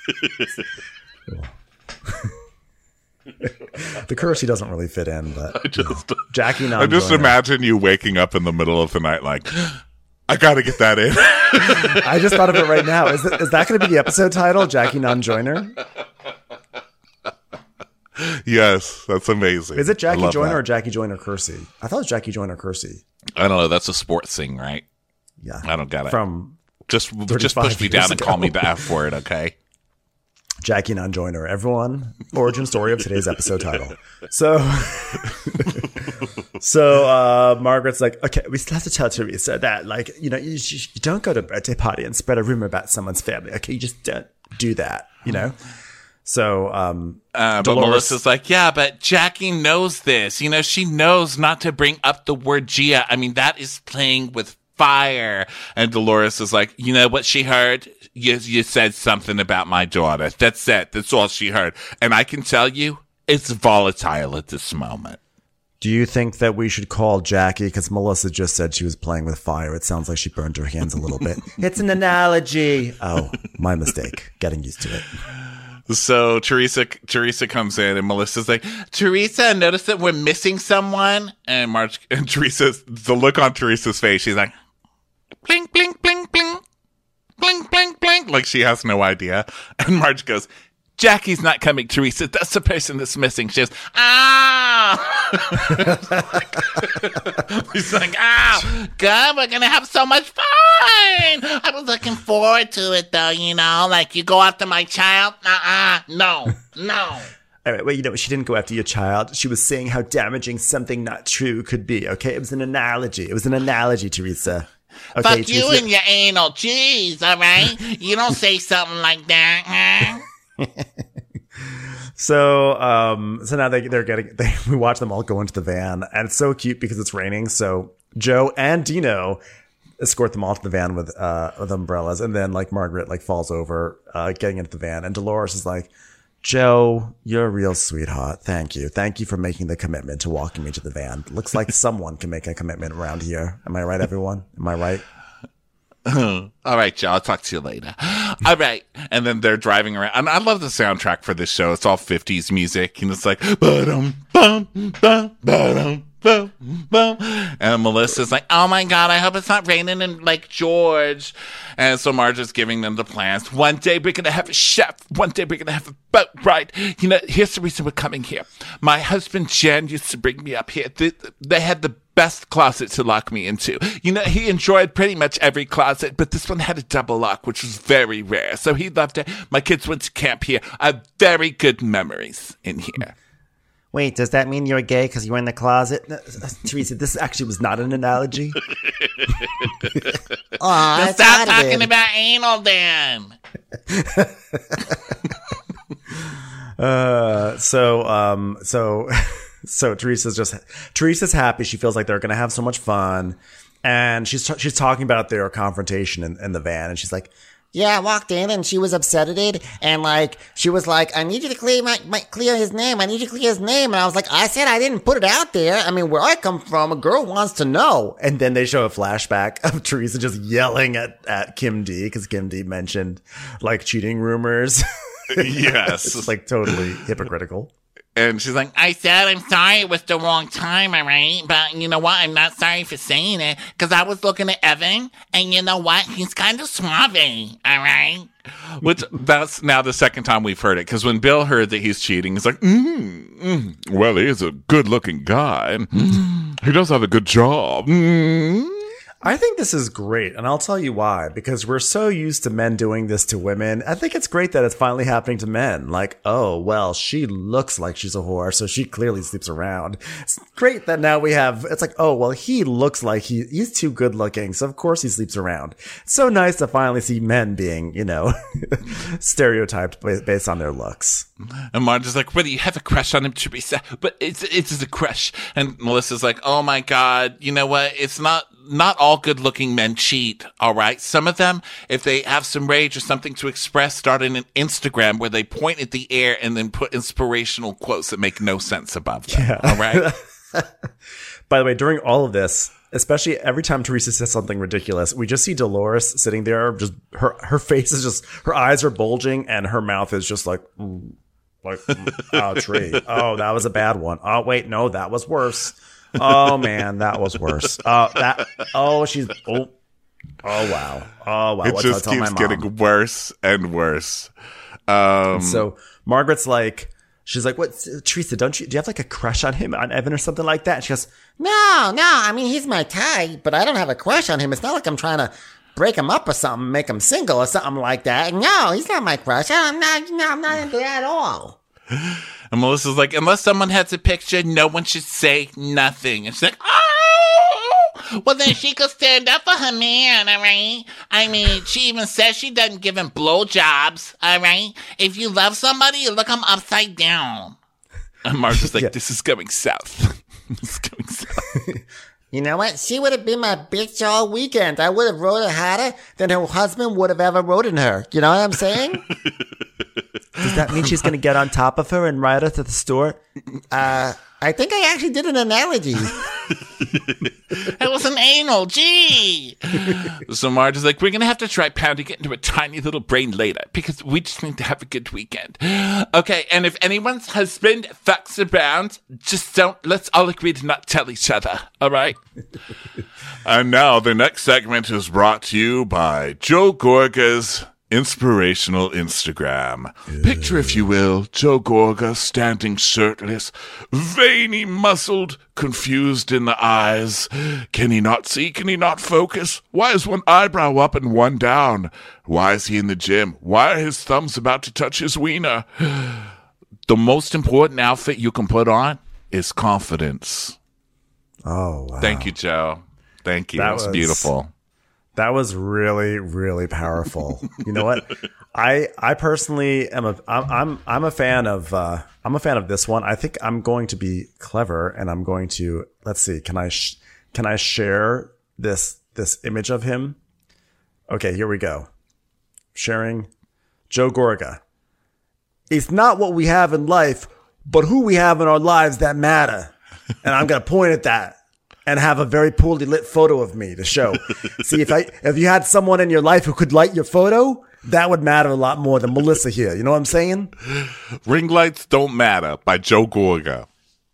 The Kersey doesn't really fit in, but Jackie non-joiner. I just imagine you waking up in the middle of the night like, I gotta get that in. I just thought of it right now. Is that going to be the episode title, Jackie non-joiner? Yes, that's amazing. Is it Jackie Joyner or Jackie Joyner Kersey? I thought it was Jackie Joyner Kersey. I don't know. That's a sports thing, right? Yeah. I don't get it. From just push me down and call me the F word, okay? Jackie non-joiner. Everyone, origin story of today's episode title. So Margaret's like, okay, we still have to tell Teresa that, like, you know, you don't go to a birthday party and spread a rumor about someone's family. Okay, you just don't do that, you know? So, but Melissa's like, yeah, but Jackie knows this. You know, she knows not to bring up the word Gia. I mean, that is playing with fire. And Dolores is like, you know what she heard? You said something about my daughter. That's it. That's all she heard. And I can tell you, it's volatile at this moment. Do you think that we should call Jackie? Because Melissa just said she was playing with fire. It sounds like she burned her hands a little bit. It's an analogy. Oh, my mistake. Getting used to it. So Teresa comes in and Melissa's like, Teresa, notice that we're missing someone. And the look on Teresa's face, she's like, blink, blink, blink, blink, blink, blink, blink. Like she has no idea. And Marge goes, Jackie's not coming, Teresa. That's the person that's missing. She goes, He's like, God, we're going to have so much fun. I was looking forward to it, though, you know? Like, you go after my child? No. All right, well, you know, she didn't go after your child. She was saying how damaging something not true could be, okay? It was an analogy. It was an analogy, Teresa. Okay, fuck Teresa. You and your anal. Jeez, all right? You don't say something like that, huh? So now we watch them all go into the van, and it's so cute because it's raining. So Joe and Dino escort them all to the van with umbrellas, and then like Margaret like falls over getting into the van, and Dolores is like, Joe, you're a real sweetheart. Thank you for making the commitment to walking me to the van. Looks like someone can make a commitment around here. Am I right, everyone? Am I right? All right, Joe, I'll talk to you later. All right. And then they're driving around. And I love the soundtrack for this show. It's all 50s music. And it's like, ba-dum, bum, bum, ba-dum, bum, bum. And Melissa's like, oh my God, I hope it's not raining in Lake George. And so Marge is giving them the plans. One day we're going to have a chef. One day we're going to have a boat ride. You know, here's the reason we're coming here. My husband, Jen, used to bring me up here. They had the best closet to lock me into. You know, he enjoyed pretty much every closet, but this one had a double lock, which was very rare. So he loved it. My kids went to camp here. I have very good memories in here. Wait, does that mean you're gay because you're in the closet? Teresa, this actually was not an analogy. Stop talking about anal then. So Teresa's happy. She feels like they're going to have so much fun. And she's talking about their confrontation in the van. And she's like, yeah, I walked in and she was upsetted. And like, she was like, I need you to clear his name. I need you to clear his name. And I was like, I said I didn't put it out there. I mean, where I come from, a girl wants to know. And then they show a flashback of Teresa just yelling at Kim D because Kim D mentioned like cheating rumors. Yes. It's like totally hypocritical. And she's like, I said I'm sorry it was the wrong time, all right? But you know what? I'm not sorry for saying it because I was looking at Evan, and you know what? He's kind of suave, all right? Which that's now the second time we've heard it, because when Bill heard that he's cheating, he's like, well, he is a good-looking guy. He does have a good job. I think this is great, and I'll tell you why. Because we're so used to men doing this to women. I think it's great that it's finally happening to men. Like, oh, well, she looks like she's a whore, so she clearly sleeps around. It's great that now we have, it's like, oh, well, he looks like he's too good looking, so of course he sleeps around. It's so nice to finally see men being, stereotyped based on their looks. And Marge's like, whether you have a crush on him, Teresa, but it's a crush. And Melissa's like, oh my God, you know what? It's not all good looking men cheat. All right. Some of them, if they have some rage or something to express, start an Instagram where they point at the air and then put inspirational quotes that make no sense above them. Yeah. All right. By the way, during all of this, especially every time Teresa says something ridiculous, we just see Dolores sitting there, just her face is just, her eyes are bulging and her mouth is just like, oh, Tree. Oh, that was a bad one. Oh, wait, no, that was worse. Oh man, that was worse. Wow. It just keeps getting worse and worse. So Margaret's like, she's like, what, Teresa, do you have like a crush on him, on Evan or something like that? And she goes, No, I mean, he's my type, but I don't have a crush on him. It's not like I'm trying to break him up or something, make him single or something like that. No, he's not my crush. I'm not into that at all. And Melissa's like, unless someone has a picture, no one should say nothing. And she's like, oh! Well, then she could stand up for her man, all right? I mean, she even says she doesn't give him blowjobs, all right? If you love somebody, you look them upside down. And Marge's like, this is going south. This is going south. You know what? She would have been my bitch all weekend. I would have rode her harder than her husband would have ever ridden her. You know what I'm saying? Does that mean she's going to get on top of her and ride her to the store? I think I actually did an analogy. It was an anal, gee. So Marge is like, we're going to have to try pounding it into a tiny little brain later because we just need to have a good weekend. Okay, and if anyone's husband fucks around, let's all agree to not tell each other, all right? And now the next segment is brought to you by Joe Gorga's Inspirational Instagram. Picture, if you will, Joe Gorga standing shirtless, veiny, muscled, confused in the eyes. Can he not see? Can he not focus? Why is one eyebrow up and one down? Why is he in the gym? Why are his thumbs about to touch his wiener? The most important outfit you can put on is confidence. Oh, wow. Thank you, Joe. Thank you. That was beautiful. That was really, really powerful. You know what? I personally am I'm a fan of this one. I think I'm going to be clever and I'm going to, let's see, can I share this image of him? Okay, here we go. Sharing Joe Gorga. It's not what we have in life, but who we have in our lives that matter. And I'm going to point at that. And have a very poorly lit photo of me to show. See, if you had someone in your life who could light your photo, that would matter a lot more than Melissa here. You know what I'm saying? Ring Lights Don't Matter by Joe Gorga.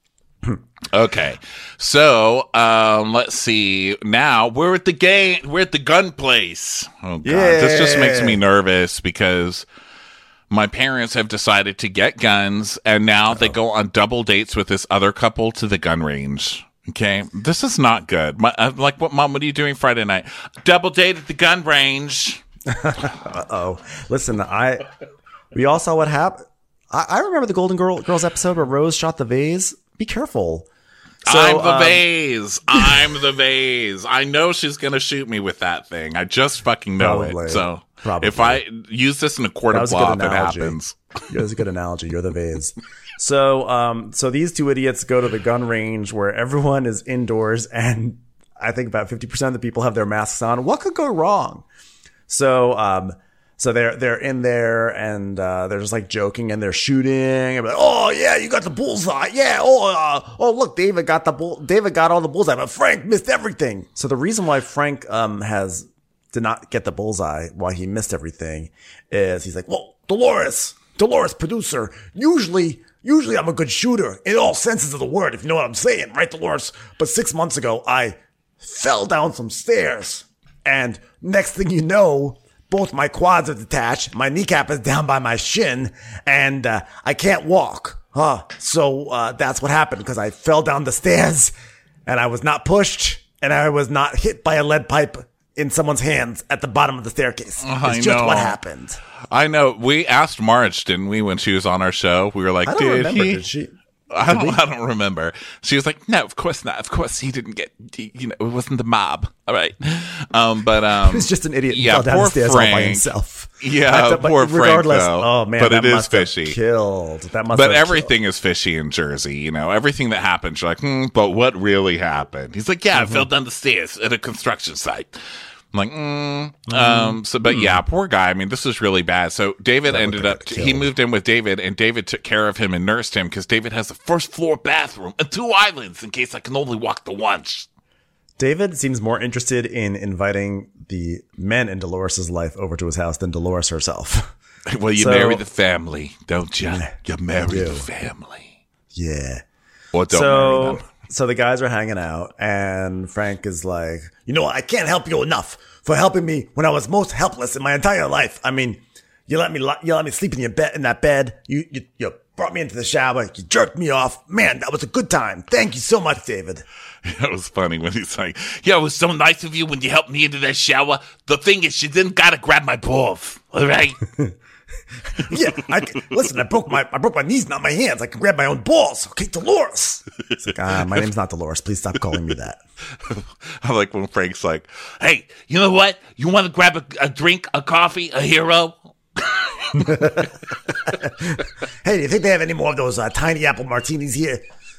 Okay, so let's see. Now we're at the game. We're at the gun place. Oh God, this just makes me nervous because my parents have decided to get guns, and now they go on double dates with this other couple to the gun range. Okay, this is not good. Like, what, Mom, what are you doing Friday night? Double date at the gun range. Uh-oh. Listen, we all saw what happened. I remember the Golden Girls episode where Rose shot the vase. Be careful. So, I'm the vase. I'm the vase. I know she's going to shoot me with that thing. I just fucking know it. So if I use this in a court of law, that happens. That was a good analogy. You're the vase. So these two idiots go to the gun range where everyone is indoors, and I think about 50% of the people have their masks on. What could go wrong? So they're in there and they're just like joking and they're shooting. And like, oh yeah, you got the bullseye. Yeah. Oh look, David got all the bullseye, but Frank missed everything. So the reason why Frank did not get the bullseye, why he missed everything, is he's like, well, Dolores, producer, usually I'm a good shooter in all senses of the word, if you know what I'm saying, right, Dolores? But 6 months ago, I fell down some stairs, and next thing you know, both my quads are detached, my kneecap is down by my shin, and I can't walk. So that's what happened, because I fell down the stairs, and I was not pushed, and I was not hit by a lead pipe in someone's hands at the bottom of the staircase. I It's just know. what happened. I know. We asked Marge, didn't we, when she was on our show? We were like, I don't remember. Did she? I don't remember. She was like, no, of course not. Of course he didn't get, it wasn't the mob. All right. But He was just an idiot. yeah, Fell down poor the stairs all by Frank. himself. Yeah, But poor Frank, regardless, though. oh man, But that it is must have fishy. Killed. That must. But have everything is fishy in Jersey, everything that happens, you're like, but what really happened? He's like, yeah, I fell down the stairs at a construction site. I'm like, but yeah, poor guy. I mean, this is really bad. So David ended up, he moved in with David, and David took care of him and nursed him because David has a first floor bathroom and 2 islands in case I can only walk the once. David seems more interested in inviting the men in Dolores' life over to his house than Dolores herself. Well, you So- marry the family, don't you? Yeah, You marry you the do. family. Yeah. Or don't marry them. So the guys are hanging out, and Frank is like, I can't help you enough for helping me when I was most helpless in my entire life. I mean, you let me sleep in that bed. You brought me into the shower. You jerked me off. Man, that was a good time. Thank you so much, David. It was funny when he's like, yeah, it was so nice of you when you helped me into that shower. The thing is, you didn't gotta grab my balls, all right? Yeah, listen, I broke my knees, not my hands. I can grab my own balls. Okay, Dolores. It's like, my name's not Dolores. Please stop calling me that. I like when Frank's like, Hey, you know what? You want to grab a drink, a coffee, a hero? Hey, do you think they have any more of those tiny apple martinis here?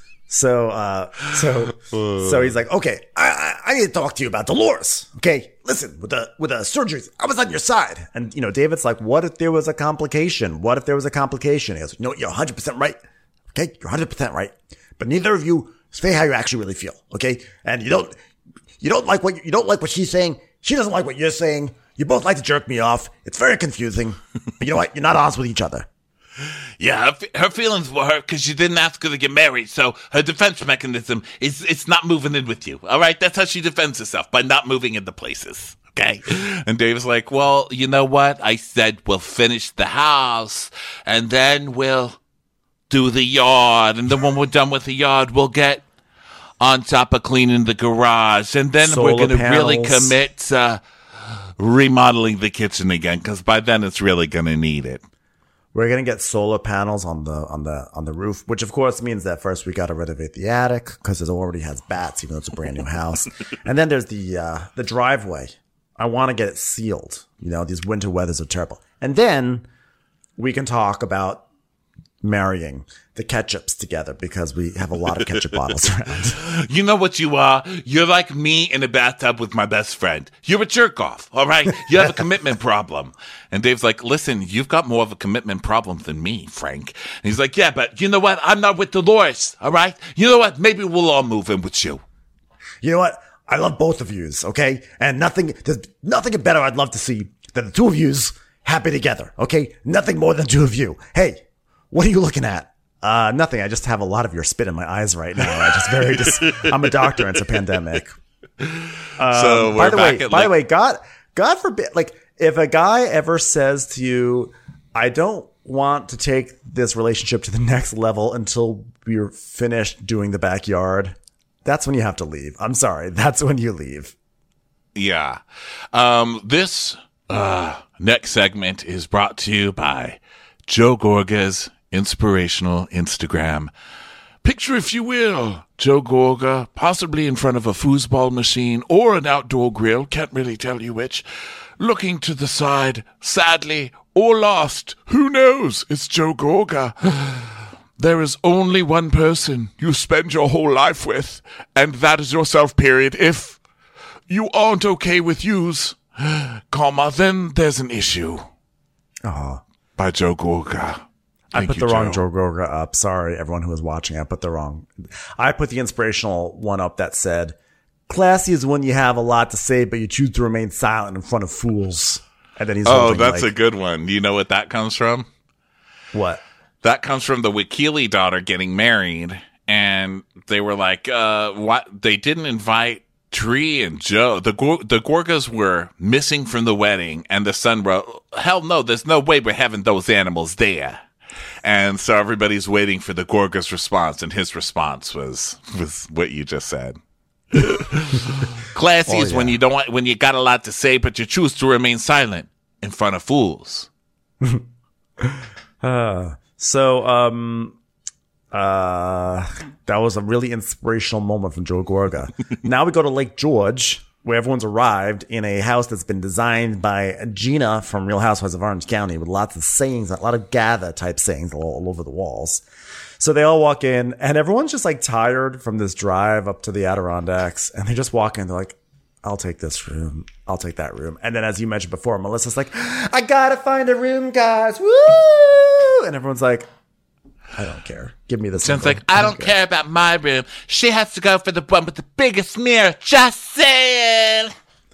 So he's like, okay, I need to talk to you about Dolores. Okay, listen, with the surgeries, I was on your side. And David's like, what if there was a complication? He goes, you're 100% right. Okay, you're 100% right. But neither of you say how you actually really feel. Okay, and you don't like what she's saying. She doesn't like what you're saying. You both like to jerk me off. It's very confusing. But you know what? You're not honest with each other. Yeah, her feelings were hurt because you didn't ask her to get married, so her defense mechanism is it's not moving in with you, all right? That's how she defends herself, by not moving into places, okay? and Dave's like, well, you know what? I said we'll finish the house, and then we'll do the yard, and then when we're done with the yard, we'll get on top of cleaning the garage, and then we're Solar going to really panels. commit to remodeling the kitchen again, because by then it's really going to need it. We're gonna get solar panels on the roof, which of course means that first we got to renovate the attic because it already has bats, even though it's a brand new house. And then there's the driveway. I want to get it sealed. These winter weathers are terrible. And then we can talk about marrying the ketchups together because we have a lot of ketchup bottles around. You know what you are? You're like me in a bathtub with my best friend. You're a jerk off, all right? You have a commitment problem. And Dave's like, listen, you've got more of a commitment problem than me, Frank. And he's like, yeah, but you know what? I'm not with Dolores, all right? You know what? Maybe we'll all move in with you. You know what? I love both of yous, okay? And there's nothing better I'd love to see than the two of yous happy together, okay? Nothing more than two of you. Hey, what are you looking at? Nothing. I just have a lot of your spit in my eyes right now. I'm a doctor and it's a pandemic. So we're By the way, God forbid, like if a guy ever says to you, I don't want to take this relationship to the next level until we're finished doing the backyard, that's when you have to leave. I'm sorry. That's when you leave. Yeah. This next segment is brought to you by Joe Gorga's inspirational Instagram. Picture, if you will, Joe Gorga, possibly in front of a foosball machine or an outdoor grill, can't really tell you which, looking to the side, sadly, or lost. Who knows? It's Joe Gorga. There is only one person you spend your whole life with, and that is yourself, period. If you aren't okay with yous, then there's an issue. Oh, By Joe Gorga. I put the wrong Joe Gorga up. Sorry, everyone who was watching. I put the inspirational one up that said, classy is when you have a lot to say, but you choose to remain silent in front of fools. And then he's holding, that's a good one. Do you know what that comes from? What? That comes from the Wakili daughter getting married, and they were like, what? They didn't invite Tree and Joe. The Gorgas were missing from the wedding, and the son wrote, hell no, there's no way we're having those animals there. And so everybody's waiting for the Gorga's response, and his response was what you just said. Classy is when you got a lot to say, but you choose to remain silent in front of fools. That was a really inspirational moment from Joe Gorga. Now we go to Lake George, where everyone's arrived in a house that's been designed by Gina from Real Housewives of Orange County, with lots of sayings, a lot of gather type sayings all over the walls. So they all walk in, and everyone's just like tired from this drive up to the Adirondacks, and they just walk in. They're like, I'll take this room. I'll take that room. And then, as you mentioned before, Melissa's like, I gotta find a room, guys. Woo! And everyone's like, I don't care. Give me this. Jen's like, I don't care about my room. She has to go for the one with the biggest mirror. Just saying.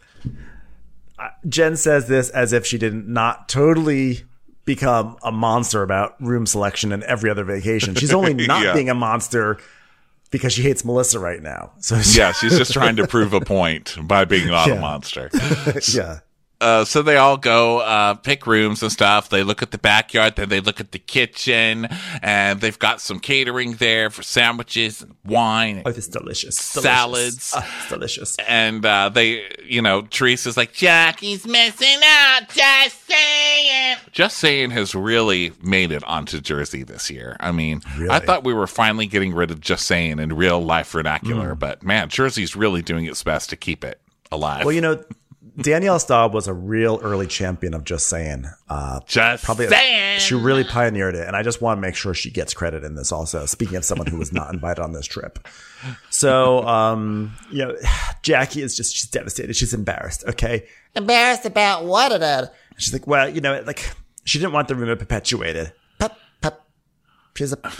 Jen says this as if she did not totally become a monster about room selection and every other vacation. She's only not being a monster because she hates Melissa right now. So yeah, she's just trying to prove a point by being not a monster. Yeah. So they all go pick rooms and stuff. They look at the backyard, then they look at the kitchen, and they've got some catering there for sandwiches and wine. Oh, it's delicious. Salads. It's delicious. And Teresa's like, Jackie's missing out. Just saying. Just saying has really made it onto Jersey this year. I mean, really? I thought we were finally getting rid of just saying in real life vernacular, but man, Jersey's really doing its best to keep it alive. Well, Danielle Staub was a real early champion of just saying. Saying. She really pioneered it, and I just want to make sure she gets credit in this also, speaking of someone who was not invited on this trip. So, Jackie is she's devastated. She's embarrassed, okay? Embarrassed about what, Ed? She's like, well, she didn't want the rumor perpetuated. She's a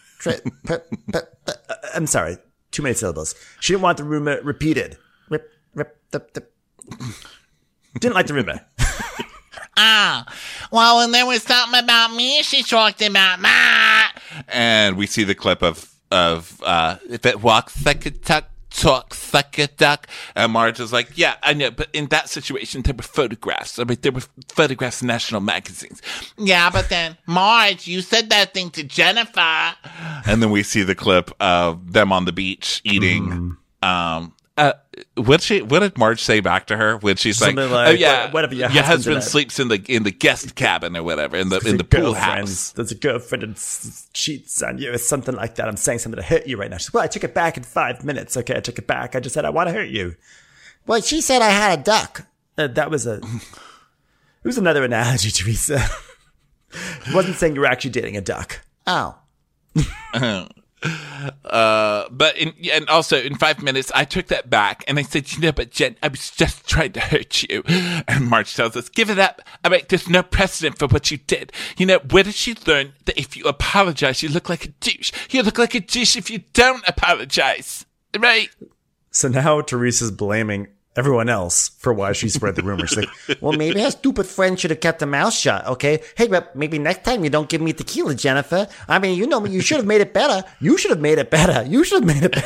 I'm sorry, too many syllables. She didn't want the rumor repeated. Didn't like the rumor. Well, when there was something about me, she talked about that. And we see the clip of if it walks like a duck, talks like a duck. And Marge is like, yeah, I know, but in that situation, there were photographs. I mean, there were photographs in national magazines. Yeah, but then, Marge, you said that thing to Jennifer. And then we see the clip of them on the beach eating, what did Marge say back to her when she's something like, "Oh yeah, whatever your husband sleeps in the guest cabin or whatever in the pool house. There's a girlfriend and cheats on you or something like that. I'm saying something to hurt you right now." She's like, "Well, I took it back in 5 minutes. Okay, I took it back. I just said I want to hurt you." Well, she said I had a duck. It was another analogy, Teresa. It wasn't saying you were actually dating a duck. Oh. And also in 5 minutes, I took that back and I said, but Jen, I was just trying to hurt you. And Marge tells us, give it up. I mean, there's no precedent for what you did. Where did she learn that if you apologize, you look like a douche? You look like a douche if you don't apologize. Right? So now Teresa's blaming everyone else for why she spread the rumor. She's like, well, maybe her stupid friend should have kept her mouth shut, okay? Hey, but maybe next time you don't give me tequila, Jennifer. I mean, you know me, you should have made it better. You should have made it better. You should have made it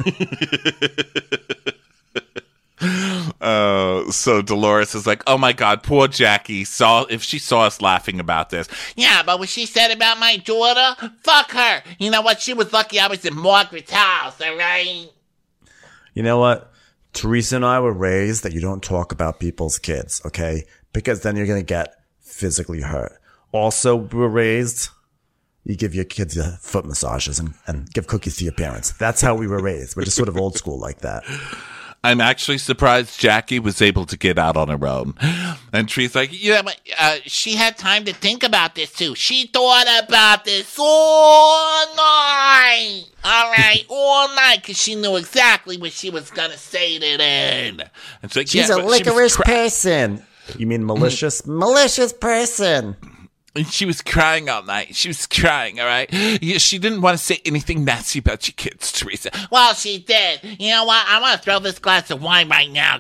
better. So Dolores is like, oh my God, poor Jackie. If she saw us laughing about this. Yeah, but what she said about my daughter, fuck her. You know what? She was lucky I was in Margaret's house, all right? You know what? Teresa and I were raised that you don't talk about people's kids, okay? Because then you're going to get physically hurt. Also, we were raised, you give your kids foot massages and give cookies to your parents. That's how we were raised. We're just sort of old school like that. I'm actually surprised Jackie was able to get out on her own. And Tree's like, yeah, but she had time to think about this too. She thought about this all night. All right, all night, because she knew exactly what she was going to say to them. Like, she's a licorice person. You mean malicious? Malicious person. And she was crying all night. She was crying, all right? She didn't want to say anything nasty about your kids, Teresa. Well, she did. You know what? I want to throw this glass of wine right now.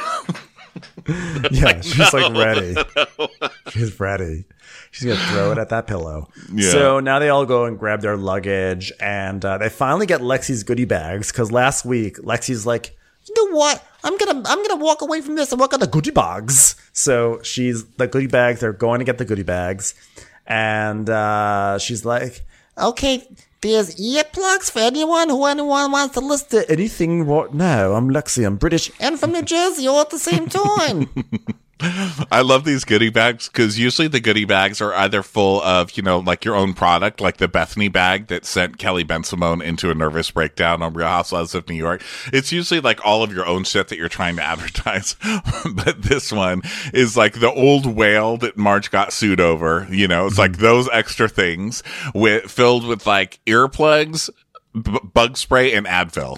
Yeah, she's like ready. She's ready. She's going to throw it at that pillow. Yeah. So now they all go and grab their luggage, and they finally get Lexi's goodie bags, because last week, Lexi's like, you know what? I'm gonna walk away from this and walk on the goodie bags. So the goodie bags. They're going to get the goodie bags, and she's like, "Okay, There's earplugs for anyone wants to listen to anything right now. I'm Lexi. I'm British and from New Jersey all at the same time. I love these goodie bags because usually the goodie bags are either full of, like your own product, like the Bethany bag that sent Kelly Ben-Simone into a nervous breakdown on Real Housewives of New York. It's usually like all of your own shit that you're trying to advertise. But this one is like the old whale that Marge got sued over. It's like those extra things filled with like earplugs, bug spray, and Advil.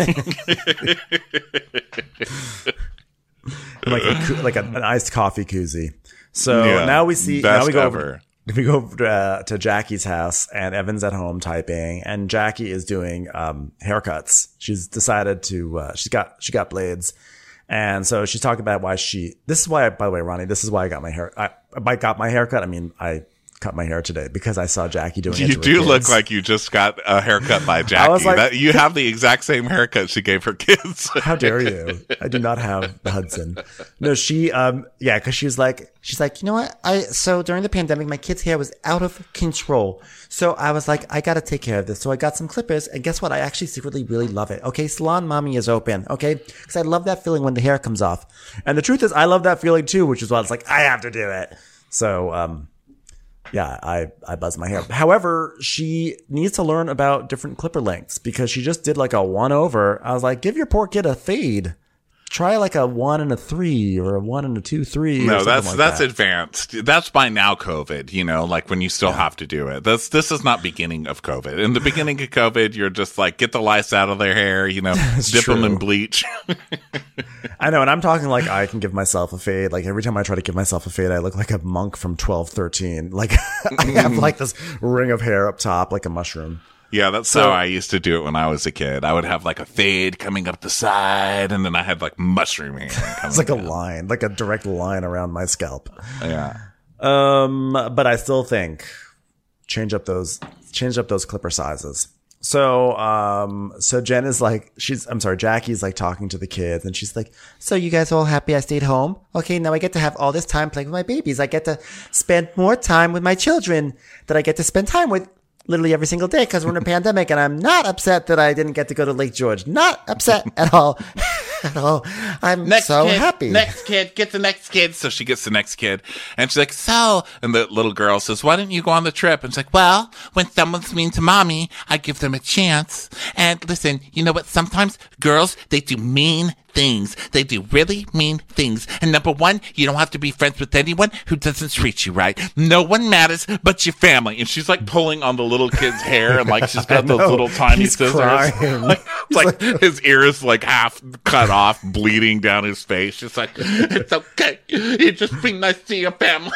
like an iced coffee koozie. So now we go over to Jackie's house, and Evan's at home typing, and Jackie is doing haircuts. She's decided to she got blades, and so she's talking about why this is why, by the way, Ronnie, this is why I got my hair. I got my haircut. I mean, I cut my hair today because I saw Jackie doing it. You do look like you just got a haircut by Jackie. I was like, you have the exact same haircut she gave her kids. How dare you? I do not have the Hudson. No, she, because she's like, you know what? So during the pandemic, my kid's hair was out of control. So I was like, I got to take care of this. So I got some clippers, and guess what? I actually secretly really love it. Okay. Salon Mommy is open. Okay. Because I love that feeling when the hair comes off. And the truth is, I love that feeling too, which is why it's like, I have to do it. So, yeah, I buzz my hair. However, she needs to learn about different clipper lengths because she just did like a 1 over. I was like, give your poor kid a fade. Try like a 1 and a 3 or a 1 and a 2, 3. No, that's advanced. That's by now COVID, like when you still have to do it. This is not beginning of COVID. In the beginning of COVID, you're just like, get the lice out of their hair, dip them in bleach. I know. And I'm talking like I can give myself a fade. Like every time I try to give myself a fade, I look like a monk from 1213. Like I have like this ring of hair up top, like a mushroom. Yeah, that's how I used to do it when I was a kid. I would have like a fade coming up the side, and then I had like mushroom hair. It's like a line, like a direct line around my scalp. Yeah. But I still think change up those clipper sizes. So Jen is like, Jackie's like talking to the kids, and she's like, so you guys all happy I stayed home? Okay, now I get to have all this time playing with my babies. I get to spend more time with my children that I get to spend time with literally every single day because we're in a pandemic, and I'm not upset that I didn't get to go to Lake George. Not upset at all. At all. I'm happy. Next kid, get the next kid. So she gets the next kid, and she's like, so, and the little girl says, why didn't you go on the trip? And she's like, well, when someone's mean to mommy, I give them a chance. And listen, you know what? Sometimes girls, they do mean things. They do really mean things. And number one, you don't have to be friends with anyone who doesn't treat you right. No one matters but your family. And she's like pulling on the little kid's hair, and like she's got those little tiny scissors. Like his ear is like half cut off, bleeding down his face. She's like, it's okay. You just be nice to your family.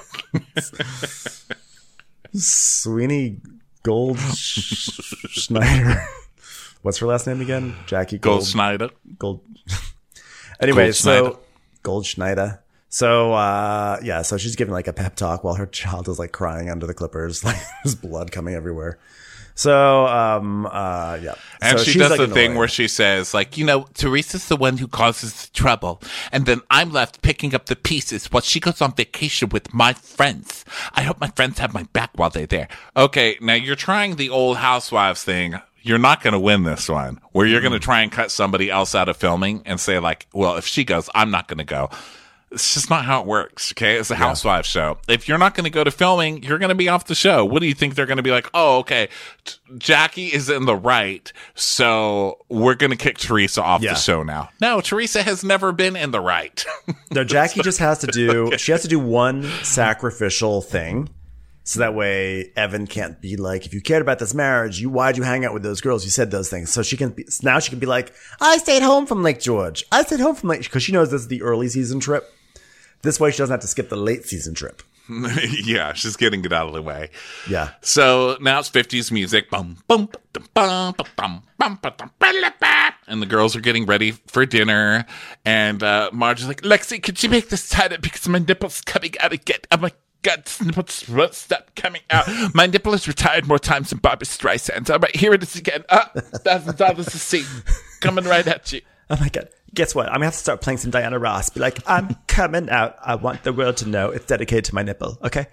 Sweeney Goldschneider. What's her last name again? Jackie Goldschneider. Anyway, so Goldschneider. So so she's giving like a pep talk while her child is like crying under the clippers, like there's blood coming everywhere. So yeah. And so she does like the thing where she says, like, Teresa's the one who causes the trouble, and then I'm left picking up the pieces while she goes on vacation with my friends. I hope my friends have my back while they're there. Okay, now you're trying the old housewives thing. You're not going to win this one, where you're going to try and cut somebody else out of filming and say, like, well, if she goes, I'm not going to go. It's just not how it works, okay? It's a housewives show. If you're not going to go to filming, you're going to be off the show. What do you think they're going to be like? Oh, okay, Jackie is in the right, so we're going to kick Teresa off the show now. No, Teresa has never been in the right. No, Jackie just has to do, she has to do one sacrificial thing. So that way Evan can't be like, if you cared about this marriage, why'd you hang out with those girls? You said those things. So she can be like, I stayed home from Lake George. Because she knows this is the early season trip. This way she doesn't have to skip the late season trip. Yeah, she's getting it out of the way. Yeah. So now it's 50s music. Bum, bum, bum, bum, bum, and the girls are getting ready for dinner. And Marge is like, Lexi, could you make this tighter because my nipple's coming out again? I'm like, God, stop coming out. My nipple has retired more times than Barbra Streisand. All right, here it is again. $1,000 a seat. Coming right at you. Oh my God. Guess what? I'm going to have to start playing some Diana Ross. Be like, I'm coming out. I want the world to know it's dedicated to my nipple. Okay?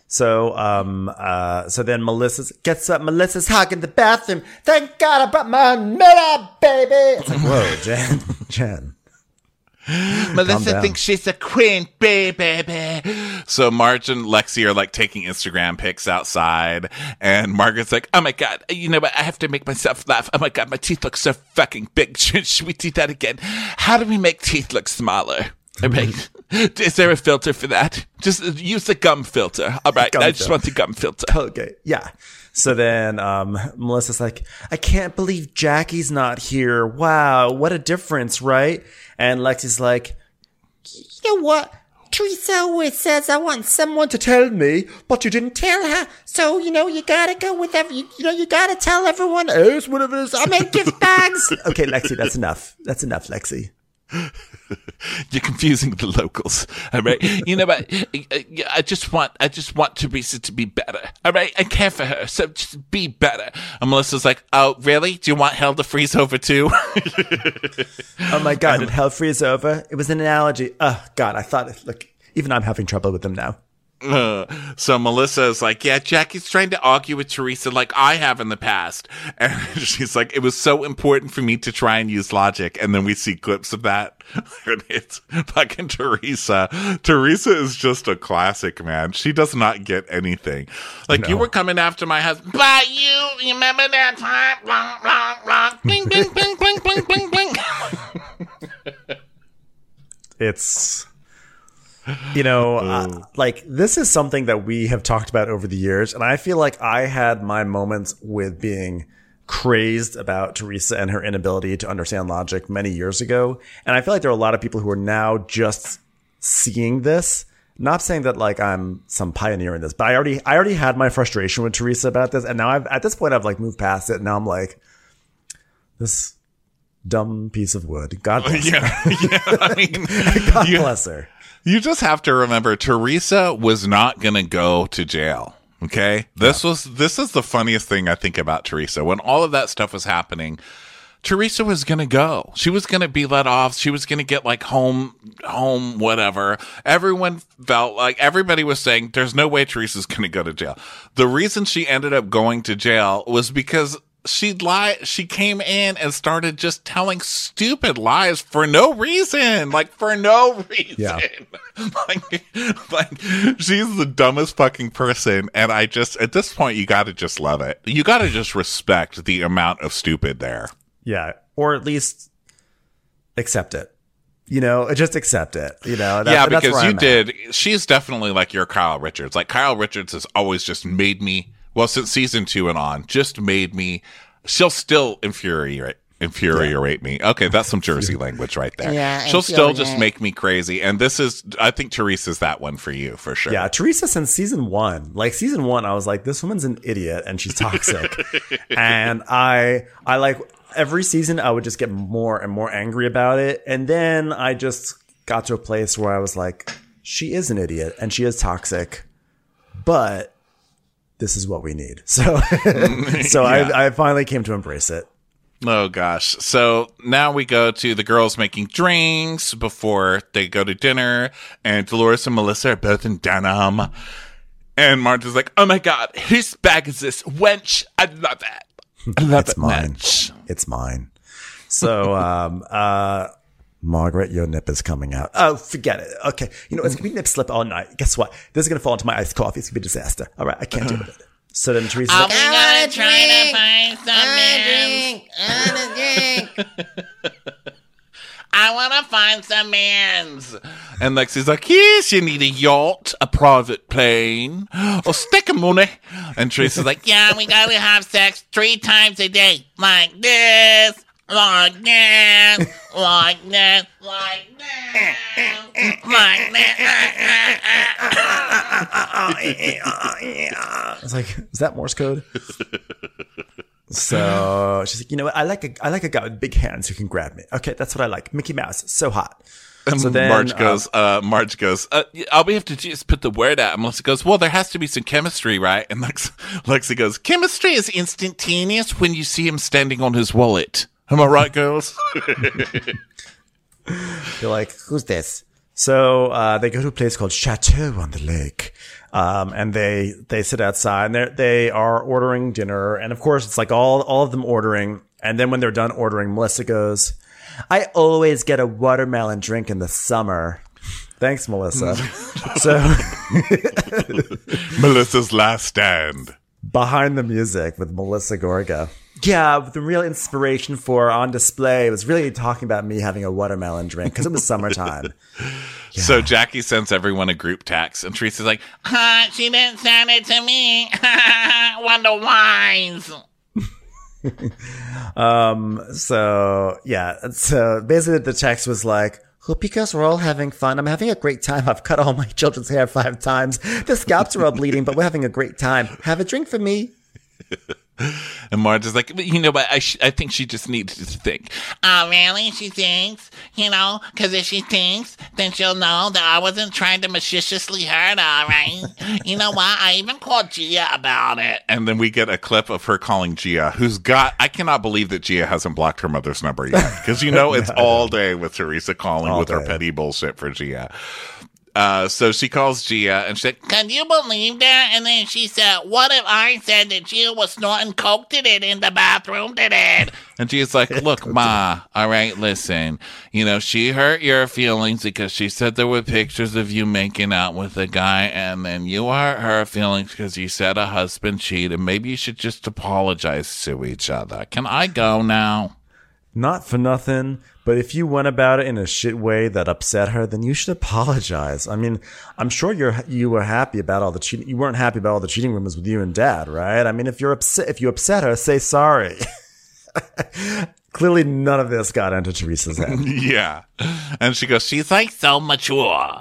So then Melissa's hog in the bathroom. Thank God I brought my mirror, baby. It's like, whoa, Jen. Melissa thinks she's a queen, baby. So Marge and Lexi are like taking Instagram pics outside, and Margaret's like, "Oh my God, you know what? I have to make myself laugh. Oh my God, my teeth look so fucking big. Should we do that again? How do we make teeth look smaller? All right. Is there a filter for that? Just use the gum filter. All right, I just want the gum filter. Okay, yeah." So then Melissa's like, "I can't believe Jackie's not here. Wow, what a difference, right?" And Lexi's like, "You know what? Teresa always says I want someone to tell me, but you didn't tell her. So, you gotta go with you gotta tell everyone else whatever it is. I made gift bags." Okay, Lexi, that's enough. That's enough, Lexi. You're confusing the locals. All right. You know what? I just want Teresa to be better. All right. I care for her. So just be better. And Melissa's like, "Oh, really? Do you want hell to freeze over too?" Oh my God. Did hell freeze over? It was an analogy. Oh God. I thought, look, even I'm having trouble with them now. So Melissa is like, "Yeah, Jackie's trying to argue with Teresa like I have in the past." And she's like, "It was so important for me to try and use logic." And then we see clips of that. And it's fucking Teresa. Teresa is just a classic, man. She does not get anything. Like, "You were coming after my husband, but you remember that time? Blah, blah, blah. Bling, bling, bling, bling, bling, bling, bling." It's... like, this is something that we have talked about over the years, and I feel like I had my moments with being crazed about Teresa and her inability to understand logic many years ago, and I feel like there are a lot of people who are now just seeing this. Not saying that like I'm some pioneer in this, but I already had my frustration with Teresa about this, and now at this point I've like moved past it, and now I'm like, this dumb piece of wood. God bless her. Yeah, I mean, God bless her. You just have to remember, Teresa was not going to go to jail. Okay. This is the funniest thing I think about Teresa. When all of that stuff was happening, Teresa was going to go. She was going to be let off. She was going to get like home, whatever. Everyone felt like everybody was saying there's no way Teresa's going to go to jail. The reason she ended up going to jail was because she came in and started just telling stupid lies for no reason. Like, for no reason. Yeah. like she's the dumbest fucking person. And I just, at this point, you gotta just love it. You gotta just respect the amount of stupid there. Yeah. Or at least accept it. Just accept it. Because you did. She's definitely like your Kyle Richards. Like, Kyle Richards has always just made me, well, since season 2 and on, just made me, she'll still infuriate me. Okay, that's some Jersey language right there. Yeah, she'll still just make me crazy. And I think Teresa's that one for you, for sure. Yeah, Teresa since season 1. Like, season 1, I was like, this woman's an idiot and she's toxic. And I like, every season I would just get more and more angry about it. And then I just got to a place where I was like, she is an idiot and she is toxic, but this is what we need. So yeah. I finally came to embrace it. Oh, gosh. So now we go to the girls making drinks before they go to dinner. And Dolores and Melissa are both in denim. And Marge is like, "Oh, my God, whose bag is this? Wench, I love it. I love it's it, mine. Wench." It's mine. So, Margaret, your nip is coming out. Oh, forget it. Okay. It's going to be nip slip all night. Guess what? This is going to fall into my iced coffee. It's going to be a disaster. All right. I can't deal with it. So then Teresa's like, I want to try to find some drink. I want to find some mans. And Lexi's like, "Yes, you need a yacht, a private plane, or stick of money." And Teresa's like, "Yeah, we got to have sex 3 times a day. Like this. Like this, like this, like this, like I was like, is that Morse code? So she's like, "You know what? I like a guy with big hands who can grab me. Okay, that's what I like. Mickey Mouse, so hot." So then Marge goes, "All we have to do is put the word out." And Melissa goes, "Well, there has to be some chemistry, right?" And Lexi goes, "Chemistry is instantaneous when you see him standing on his wallet. Am I right, girls?" You're like, "Who's this? So they go to a place called Chateau on the Lake. And they sit outside and they are ordering dinner. And of course, it's like all of them ordering. And then when they're done ordering, Melissa goes, I always get a watermelon drink in the summer. Thanks, Melissa. So Melissa's last stand. Behind the music with Melissa Gorga. Yeah, the real inspiration for On Display was really talking about me having a watermelon drink because it was summertime. Yeah. So Jackie sends everyone a group text, and Teresa's like, she didn't send it to me. Wonder why. So basically the text was like, hope you guys are all having fun. I'm having a great time. I've cut all my children's hair 5 times. The scalps are all bleeding, but we're having a great time. Have a drink for me. And Marge is like, you know what? I think she just needs to think. Oh, really? She thinks? You know, because if she thinks, then she'll know that I wasn't trying to maliciously hurt her, right? You know what? I even called Gia about it. And then we get a clip of her calling Gia, I cannot believe that Gia hasn't blocked her mother's number yet. Because, you know, it's all day with Teresa calling all with her petty bullshit for Gia. So she calls Gia and she's like, can you believe that? And then she said, what if I said that Gia was snorting coke today in the bathroom today? And Gia's like, look, Ma, all right, listen, you know, she hurt your feelings because she said there were pictures of you making out with a guy, and then you hurt her feelings because you said a husband cheated. Maybe you should just apologize to each other. Can I go now? Not for nothing, but if you went about it in a shit way that upset her, then you should apologize. I mean, I'm sure you were happy about all the cheating. You weren't happy about all the cheating rumors with you and Dad, right? I mean, if you upset her, say sorry. Clearly, none of this got into Teresa's head. Yeah, and she goes, she's like so mature.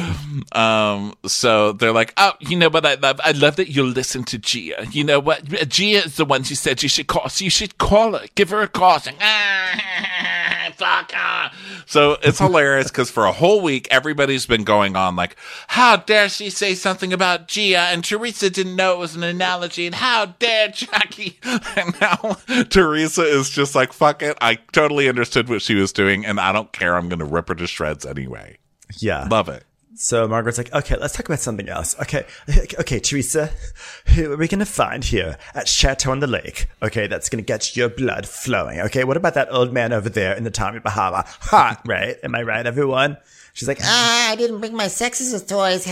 So they're like, oh, you know what I love that you listen to Gia. You know what? Gia is the one she said you should call. So you should call her. Give her a call. She's like, fuck her. So it's hilarious because for a whole week, everybody's been going on like, how dare she say something about Gia? And Teresa didn't know it was an analogy. And how dare Jackie? And now Teresa is just like, fuck it. I totally understood what she was doing, and I don't care. I'm going to rip her to shreds anyway. Yeah. Love it. So Margaret's like, okay, let's talk about something else. Okay, Teresa, who are we going to find here at Chateau on the Lake? Okay, that's going to get your blood flowing. Okay, what about that old man over there in the Tommy Bahama? Hot, right? Am I right, everyone? She's like, I didn't bring my sexist toys.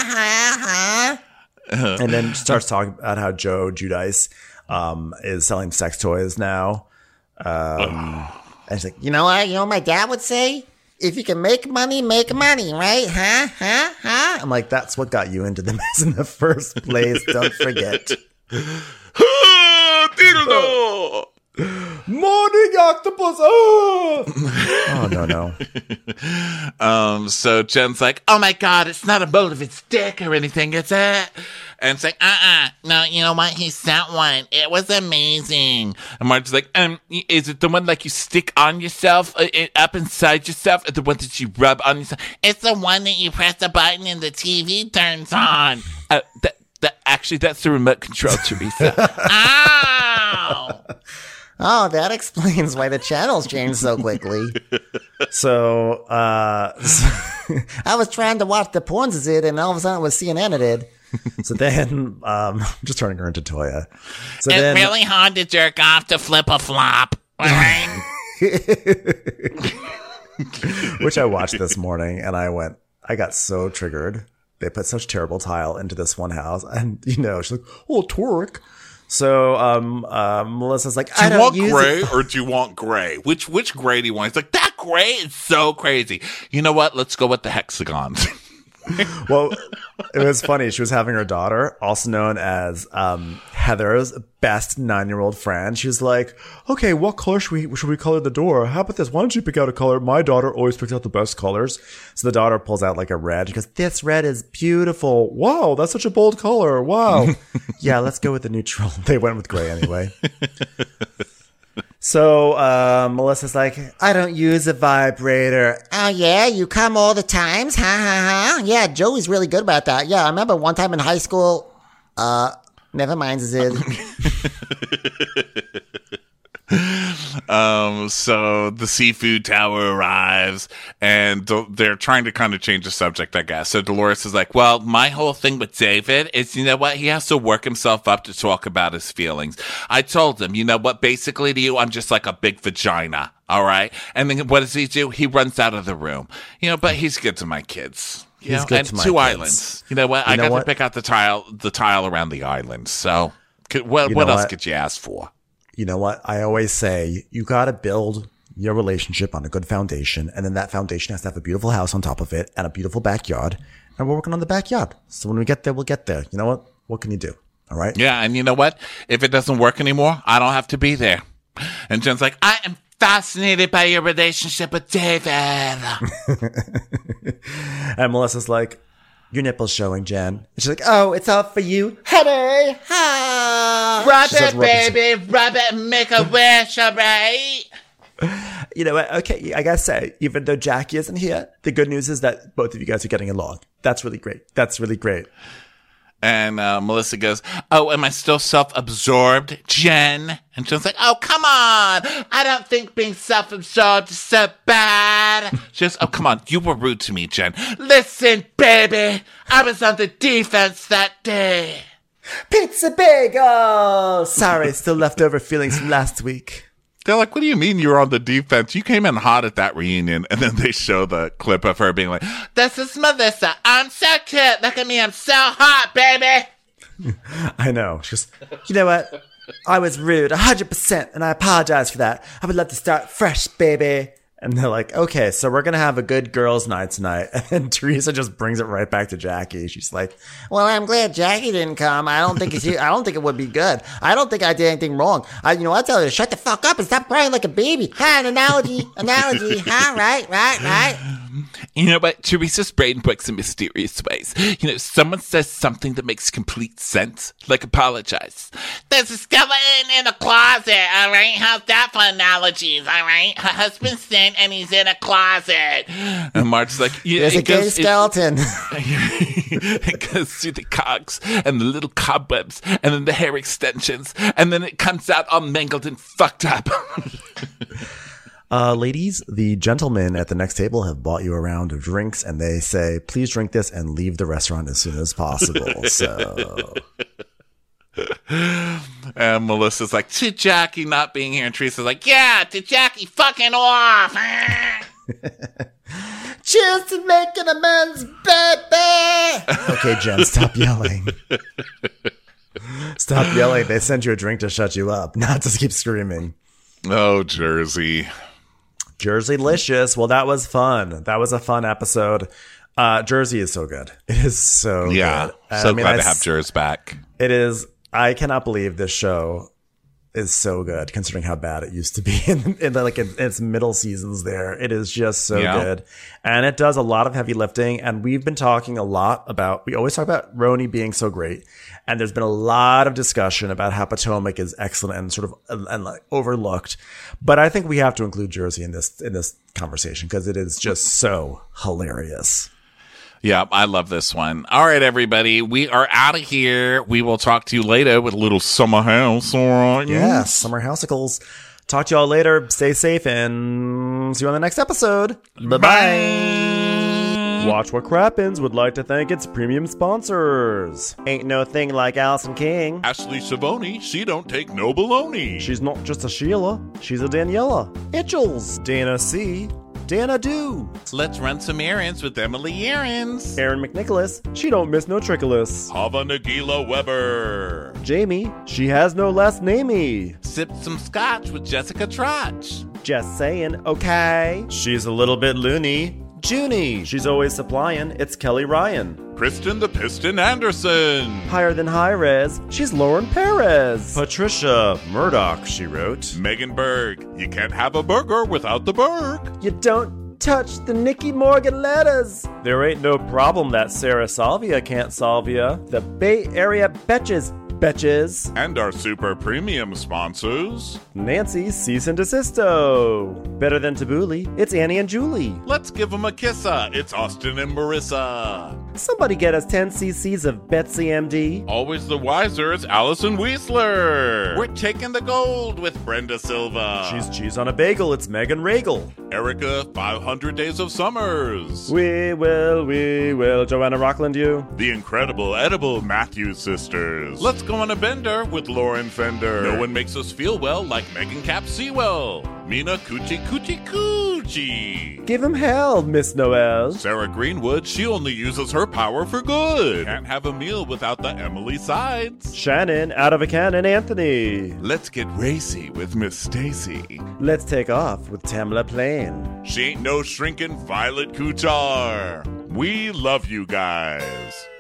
And then starts talking about how Joe Giudice is selling sex toys now. And she's like, you know what? You know what my dad would say? If you can make money, right? Huh? I'm like, that's what got you into the mess in the first place. Don't forget. Morning octopus. Oh no. So Jen's like, oh my God, it's not a bolt of its dick or anything, is it? And it's like, no, you know what? He sent one. It was amazing. And Marge's like, is it the one like you stick on yourself, up inside yourself, or the one that you rub on yourself? It's the one that you press the button and the TV turns on. Actually, that's the remote control, Teresa. Ow! Oh, that explains why the channels changed so quickly. So, I was trying to watch the porns and all of a sudden it was CNN it did. So then, I'm just turning her into Toya. So it's then, really hard to jerk off to flip a flop. Right? Which I watched this morning, and I got so triggered. They put such terrible tile into this one house, and she's like, "Oh, twerk." So Melissa's like, "Do you want gray or do you want gray? Which gray do you want?" It's like, that gray is so crazy. You know what? Let's go with the hexagons. Well, it was funny. She was having her daughter, also known as Heather's best 9-year-old friend. She was like, okay, what color should we color the door? How about this? Why don't you pick out a color? My daughter always picks out the best colors. So the daughter pulls out like a red. She goes, this red is beautiful. Wow, that's such a bold color. Wow. Yeah, let's go with the neutral. They went with gray anyway. So Melissa's like, I don't use a vibrator. Oh, yeah? You come all the times? Yeah, Joey's really good about that. Yeah, I remember one time in high school. Never mind, Zid. So the seafood tower arrives, and they're trying to kind of change the subject, I guess. So Dolores is like, well, my whole thing with David is, you know what? He has to work himself up to talk about his feelings. I told him, you know what? Basically to you, I'm just like a big vagina. All right. And then what does he do? He runs out of the room, you know, but he's good to my kids. You know, and 2 islands. You know what? I got to pick out the tile around the island. So what else could you ask for? You know what? I always say you got to build your relationship on a good foundation. And then that foundation has to have a beautiful house on top of it and a beautiful backyard. And we're working on the backyard. So when we get there, we'll get there. You know what? What can you do? All right. Yeah. And you know what? If it doesn't work anymore, I don't have to be there. And Jen's like, I am fascinated by your relationship with David. And Melissa's like, your nipple's showing, Jen. And she's like, oh, it's all for you, honey. Ha! Rub it, baby. Rub it and make a wish, all right? You know what? Okay, I gotta say, even though Jackie isn't here, the good news is that both of you guys are getting along. That's really great. That's really great. And Melissa goes, oh, am I still self-absorbed, Jen? And Jen's like, oh, come on. I don't think being self-absorbed is so bad. She goes, oh, come on. You were rude to me, Jen. Listen, baby. I was on the defense that day. Pizza bagel! Sorry, still leftover feelings from last week. They're like, what do you mean you were on the defense? You came in hot at that reunion. And then they show the clip of her being like, this is Melissa. I'm so cute. Look at me. I'm so hot, baby. I know. She goes, you know what? I was rude 100%, and I apologize for that. I would love to start fresh, baby. And they're like, okay, so we're going to have a good girls' night tonight. And then Teresa just brings it right back to Jackie. She's like, well, I'm glad Jackie didn't come. I don't think it would be good. I don't think I did anything wrong. I tell her to shut the fuck up and stop crying like a baby. An analogy. Huh? Right. You know what? Teresa's brain works in mysterious ways. You know, someone says something that makes complete sense, like apologize. There's a skeleton in the closet, all right? How's that for analogies, all right? Her husband's dead and he's in a closet. And Marge's like, yeah, there's a gay skeleton. It goes through the cogs and the little cobwebs and then the hair extensions, and then it comes out all mangled and fucked up. Ladies, the gentlemen at the next table have bought you a round of drinks, and they say, please drink this and leave the restaurant as soon as possible. So, and Melissa's like, to Jackie not being here, and Teresa's like, yeah, to Jackie fucking off. Cheers to making amends, baby. Okay, Jen, stop yelling. Stop yelling. They sent you a drink to shut you up, not to keep screaming. Oh, Jersey. Jerseylicious. Well, that was fun. That was a fun episode. Jersey is so good. It is so good. So glad to have Jersey back. It is. I cannot believe this show is so good, considering how bad it used to be in its middle seasons there. It is just so good. And it does a lot of heavy lifting. And we've been talking a lot about, we always talk about Roni being so great. And there's been a lot of discussion about how Potomac is excellent and sort of and like overlooked. But I think we have to include Jersey in this conversation because it is just so hilarious. Yeah, I love this one. All right, everybody. We are out of here. We will talk to you later with a little summer house. All right. Yeah, summer housicles. Talk to y'all later. Stay safe and see you on the next episode. Bye-bye. Watch What Crappens would like to thank its premium sponsors. Ain't no thing like Allison King. Ashley Savoni, she don't take no baloney. She's not just a Sheila, she's a Daniela. Itchels. Dana C. Dana Do. Let's run some errands with Emily Errands. Erin McNicholas, she don't miss no trickolas. Hava Nagila Weber. Jamie, she has no last namey. Sipped some scotch with Jessica Trotch. Just saying, okay. She's a little bit loony. Junie, she's always supplying. It's Kelly Ryan. Kristen the Piston Anderson. Higher than high res, she's Lauren Perez. Patricia Murdoch, she wrote. Megan Berg, you can't have a burger without the Berg. You don't touch the Nikki Morgan letters. There ain't no problem that Sarah Salvia can't solve ya. The Bay Area betches Betches. And our super premium sponsors. Nancy Cease and Desisto. Better than Tabbouleh, it's Annie and Julie. Let's give them a kissa. It's Austin and Marissa. Somebody get us 10 cc's of Betsy MD. Always the wiser is Allison Weisler. We're taking the gold with Brenda Silva. She's cheese on a bagel, it's Megan Regal. Erica, 500 Days of Summers. We will, Joanna Rockland, you. The incredible edible Matthews sisters. Let's go on a bender with Lauren Fender. No one makes us feel well like Megan Cap Sewell. Mina Coochie Coochie Coochie. Give him hell, Miss Noel. Sarah Greenwood, she only uses her power for good. Can't have a meal without the Emily Sides. Shannon, out of a cannon, Anthony. Let's get racy with Miss Stacy. Let's take off with Tamla Plain. She ain't no shrinking Violet Kuchar. We love you guys.